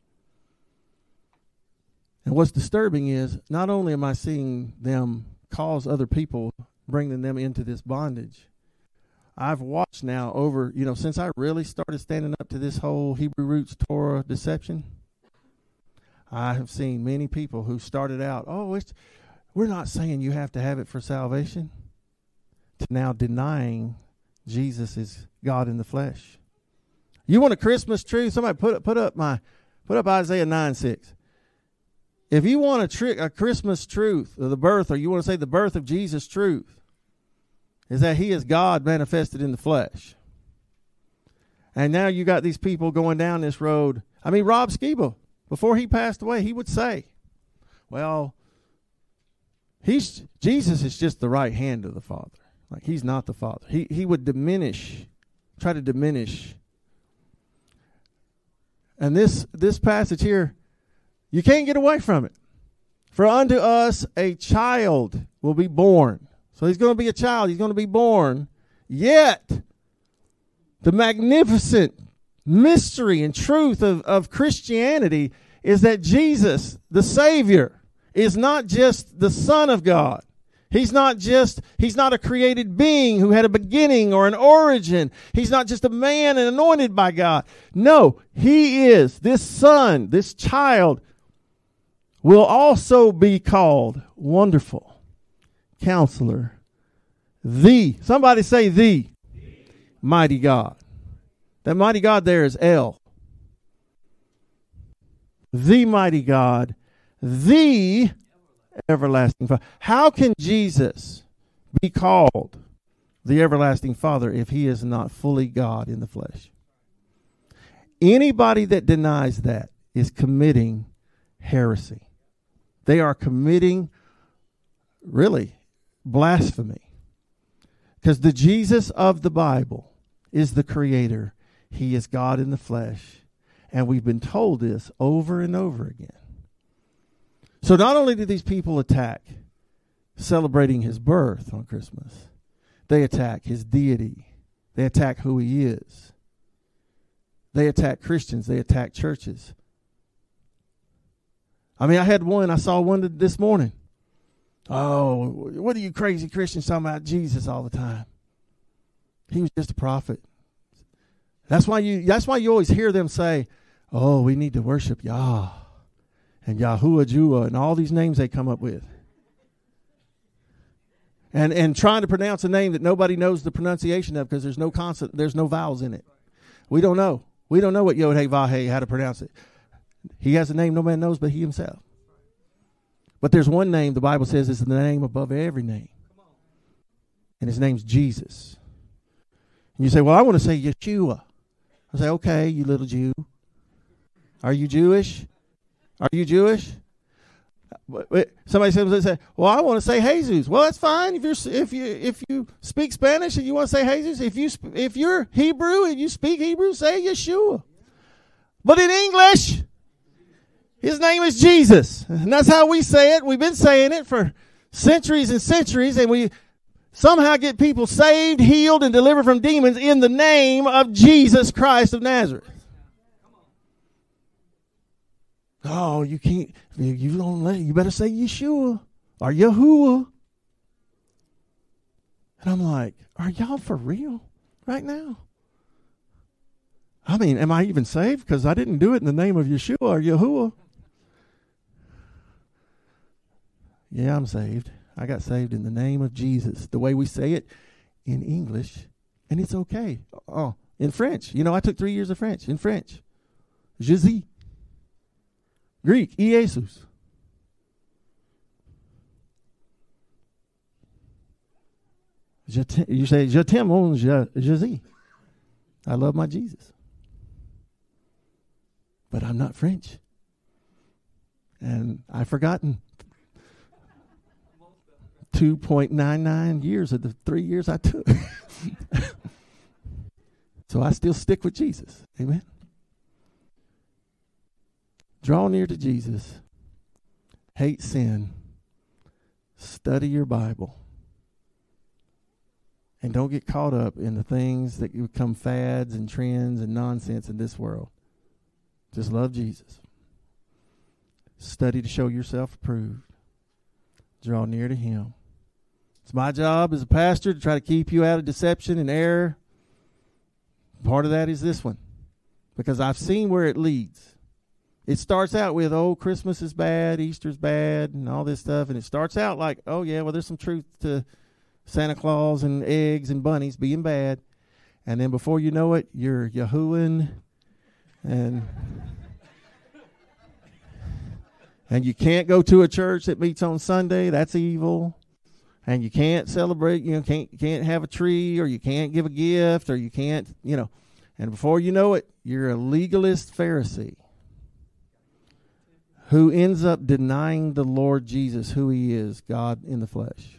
And what's disturbing is not only am I seeing them cause other people, bringing them into this bondage, I've watched now over, since I really started standing up to this whole Hebrew roots Torah deception, I have seen many people who started out, we're not saying you have to have it for salvation, to now denying Jesus is God in the flesh. You want a Christmas truth? Somebody put up Isaiah 9:6. If you want a Christmas truth of the birth, or you want to say the birth of Jesus' truth, is that he is God manifested in the flesh. And now you got these people going down this road. I mean, Rob Skiba, before he passed away, he would say, well, Jesus is just the right hand of the Father. Like, he's not the Father. He would try to diminish. And this passage here, you can't get away from it. For unto us a child will be born. So he's going to be a child. He's going to be born. Yet, the magnificent mystery and truth of Christianity is that Jesus, the Savior, is not just the Son of God. He's not a created being who had a beginning or an origin. He's not just a man and anointed by God. No, he is this Son, this child, will also be called Wonderful Counselor, somebody say the Mighty God. That mighty God there is El. The mighty God, the everlasting Father. How can Jesus be called the everlasting Father if he is not fully God in the flesh? Anybody that denies that is committing heresy. They are committing, really, blasphemy. Because the Jesus of the Bible is the creator. He is God in the flesh. And we've been told this over and over again. So not only do these people attack celebrating his birth on Christmas, they attack his deity. They attack who he is. They attack Christians. They attack churches. I mean, I saw one this morning. Oh, what are you crazy Christians talking about Jesus all the time? He was just a prophet. That's why you always hear them say, oh, we need to worship Yah and Yahuwah Jua and all these names they come up with. And trying to pronounce a name that nobody knows the pronunciation of because there's no consonant, there's no vowels in it. We don't know. We don't know what Yod He Vah He, how to pronounce it. He has a name no man knows but he himself. But there's one name the Bible says is the name above every name. And his name's Jesus. And you say, well, I want to say Yeshua. I say, okay, you little Jew. Are you Jewish? Are you Jewish? Somebody says, well, I want to say Jesus. Well, that's fine. If you speak Spanish and you want to say Jesus, if you're Hebrew and you speak Hebrew, say Yeshua. But in English, his name is Jesus. And that's how we say it. We've been saying it for centuries and centuries, and we somehow get people saved, healed, and delivered from demons in the name of Jesus Christ of Nazareth. Oh, you can't, you don't let it, you better say Yeshua or Yahuwah. And I'm like, are y'all for real right now? I mean, am I even saved? Because I didn't do it in the name of Yeshua or Yahuwah. Yeah, I'm saved. I got saved in the name of Jesus, the way we say it in English, and it's okay. Oh, in French. I took 3 years of French. In French, Jésus. Greek, Iesus. You say, Je t'aime, mon Jésus. I love my Jesus. But I'm not French. And I've forgotten 2.99 years of the 3 years I took. So I still stick with Jesus. Amen. Draw near to Jesus. Hate sin. Study your Bible. And don't get caught up in the things that become fads and trends and nonsense in this world. Just love Jesus. Study to show yourself approved. Draw near to him. It's my job as a pastor to try to keep you out of deception and error. Part of that is this one, because I've seen where it leads. It starts out with, oh, Christmas is bad, Easter's bad, and all this stuff. And it starts out like, oh, yeah, well, there's some truth to Santa Claus and eggs and bunnies being bad. And then before you know it, you're Yahuwahing and you can't go to a church that meets on Sunday. That's evil. And you can't celebrate, can't have a tree, or you can't give a gift, or you can't, and before you know it, you're a legalist Pharisee who ends up denying the Lord Jesus, who he is, God in the flesh.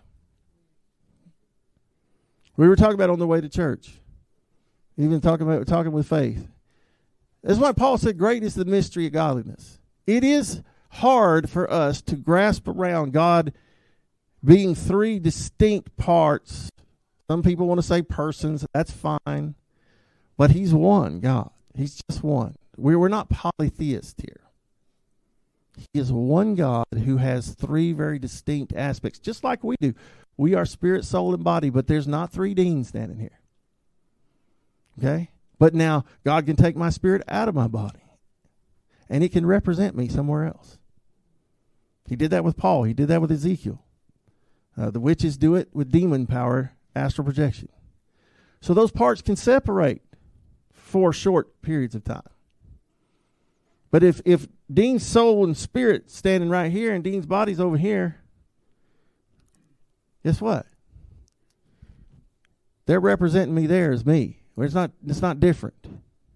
We were talking about on the way to church, even talking with faith. That's why Paul said, great is the mystery of godliness. It is hard for us to grasp around God being three distinct parts. Some people want to say persons. That's fine. But he's one God. He's just one. We're not polytheist here. He is one God who has three very distinct aspects, just like we do. We are spirit, soul, and body, but there's not three Deans standing here. Okay? But now, God can take my spirit out of my body, and he can represent me somewhere else. He did that with Paul. He did that with Ezekiel. The witches do it with demon power, astral projection. So those parts can separate for short periods of time. But if Dean's soul and spirit standing right here and Dean's body's over here, guess what? They're representing me there as me. It's not different.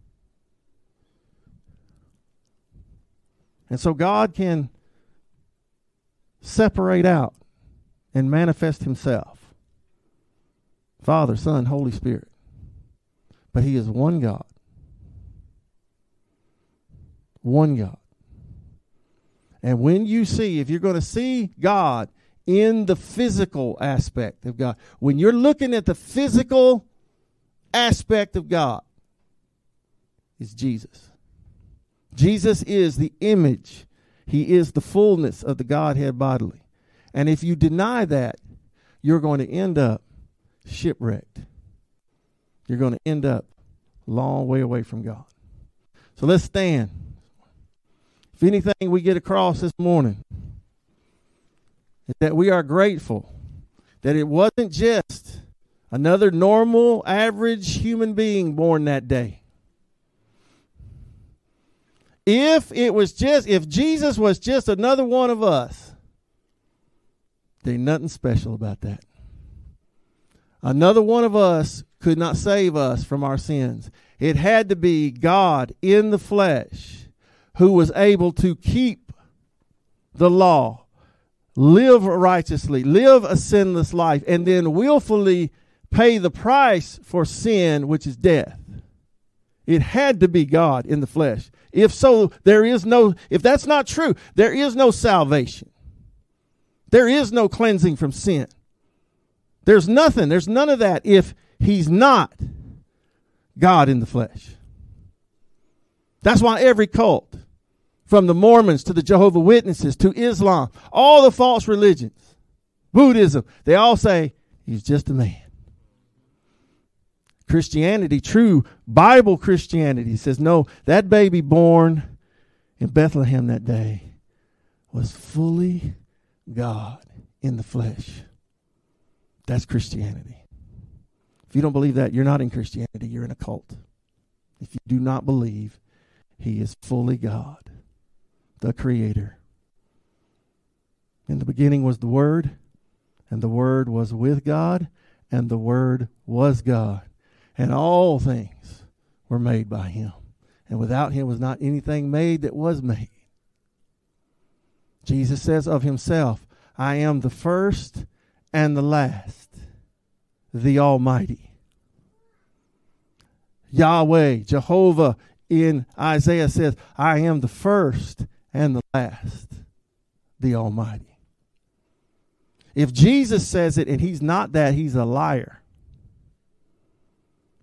And so God can separate out and manifest himself. Father, Son, Holy Spirit. But he is one God. One God. And when you see, if you're going to see God in the physical aspect of God, when you're looking at the physical aspect of God, it's Jesus. Jesus is the image. He is the fullness of the Godhead bodily. And if you deny that, you're going to end up shipwrecked. You're going to end up a long way away from God. So let's stand. If anything we get across this morning is that we are grateful that it wasn't just another normal, average human being born that day. If Jesus was just another one of us, there's nothing special about that. Another one of us could not save us from our sins. It had to be God in the flesh who was able to keep the law, live righteously, live a sinless life, and then willfully pay the price for sin, which is death. It had to be God in the flesh. If so, if that's not true, there is no salvation. There is no cleansing from sin. There's none of that if he's not God in the flesh. That's why every cult, from the Mormons to the Jehovah's Witnesses to Islam, all the false religions, Buddhism, they all say he's just a man. Christianity, true Bible Christianity, says no, that baby born in Bethlehem that day was fully God in the flesh. That's Christianity. If you don't believe that, you're not in Christianity, you're in a cult. If you do not believe he is fully God, the Creator. In the beginning was the Word, and the Word was with God, and the Word was God. And all things were made by him. And without him was not anything made that was made. Jesus says of himself, I am the first and the last, the Almighty. Yahweh, Jehovah in Isaiah says, I am the first and the last, the Almighty. If Jesus says it and he's not that, he's a liar.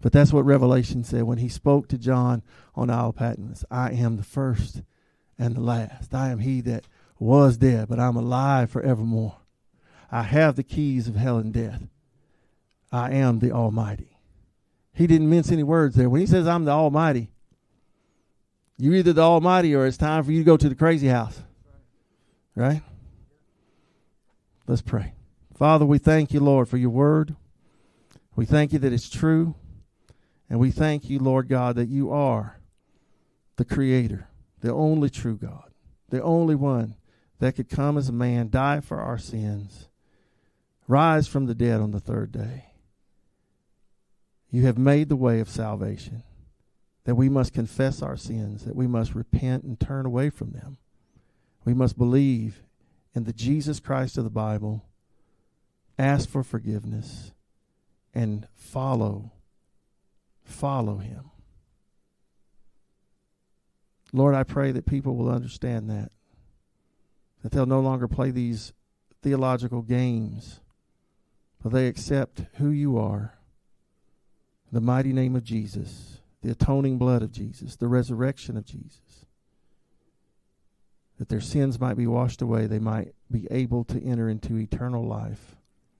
But that's what Revelation said when he spoke to John on Isle of Patmos. I am the first and the last. I am he that was dead, but I'm alive forevermore. I have the keys of hell and death. I am the Almighty. He didn't mince any words there. When he says I'm the Almighty, you're either the Almighty or it's time for you to go to the crazy house. Right? Let's pray. Father, we thank you, Lord, for your word. We thank you that it's true. And we thank you, Lord God, that you are the Creator, the only true God, the only one that could come as a man, die for our sins, rise from the dead on the third day. You have made the way of salvation, that we must confess our sins, that we must repent and turn away from them. We must believe in the Jesus Christ of the Bible, ask for forgiveness, and follow him. Lord, I pray that people will understand that they'll no longer play these theological games, but they accept who you are, the mighty name of Jesus, the atoning blood of Jesus, the resurrection of Jesus, that their sins might be washed away, they might be able to enter into eternal life.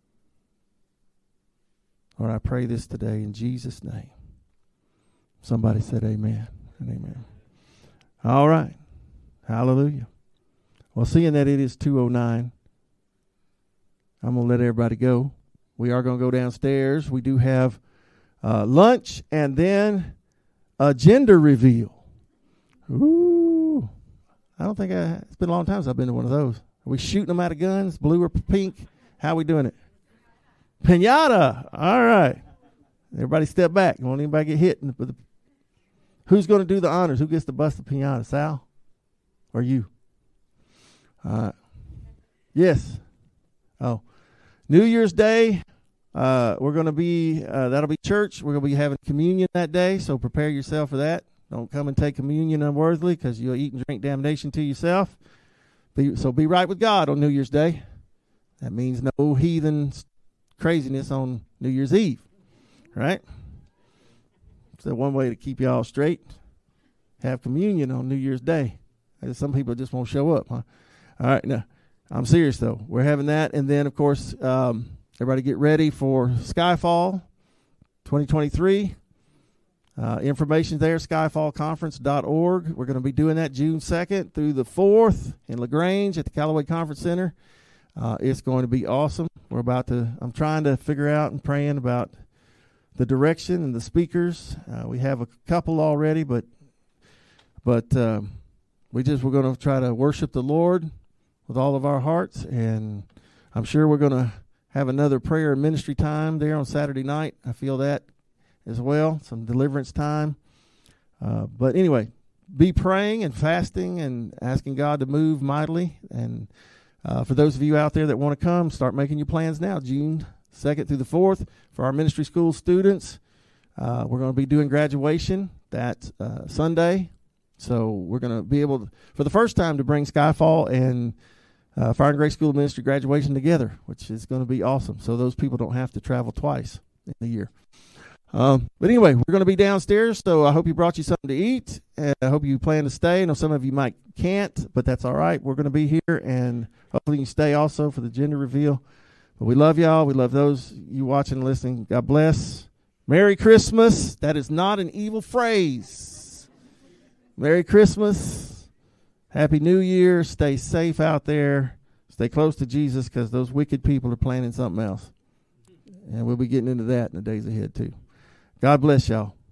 Lord, I pray this today in Jesus' name. Somebody said amen and amen. All right. Hallelujah. Well, seeing that it is 2:09, I'm going to let everybody go. We are going to go downstairs. We do have lunch and then a gender reveal. Ooh. I don't think it's been a long time since I've been to one of those. Are we shooting them out of guns, blue or pink? How are we doing it? Piñata. All right. Everybody step back. Won't anybody get hit? Who's going to do the honors? Who gets to bust the piñata? Sal? Or you? Yes. Oh. New Year's Day. We're going to be, that'll be church. We're going to be having communion that day, so prepare yourself for that. Don't come and take communion unworthily because you'll eat and drink damnation to yourself. So be right with God on New Year's Day. That means no heathen craziness on New Year's Eve, right? So one way to keep you all straight, have communion on New Year's Day. Some people just won't show up, huh? All right, no, I'm serious though. We're having that, and then of course, everybody get ready for Skyfall 2023. Information there, skyfallconference.org. We're going to be doing that June 2nd through the 4th in LaGrange at the Callaway Conference Center. It's going to be awesome. I'm trying to figure out and praying about the direction and the speakers. We have a couple already, but we're going to try to worship the Lord with all of our hearts, and I'm sure we're going to have another prayer and ministry time there on Saturday night. I feel that as well, some deliverance time. But anyway, be praying and fasting and asking God to move mightily. And for those of you out there that want to come, start making your plans now. June 2nd through the 4th for our ministry school students. We're going to be doing graduation that Sunday. So we're going to be able to, for the first time, to bring Skyfall and Fire and Grace School of Ministry graduation together, which is going to be awesome. So those people don't have to travel twice in a year. But anyway, we're going to be downstairs, so I hope you brought you something to eat, and I hope you plan to stay. I know some of you can't, but that's all right. We're going to be here, and hopefully you can stay also for the gender reveal. But we love y'all. We love those you watching and listening. God bless. Merry Christmas. That is not an evil phrase. Merry Christmas. Happy New Year. Stay safe out there. Stay close to Jesus, because those wicked people are planning something else. And we'll be getting into that in the days ahead, too. God bless y'all.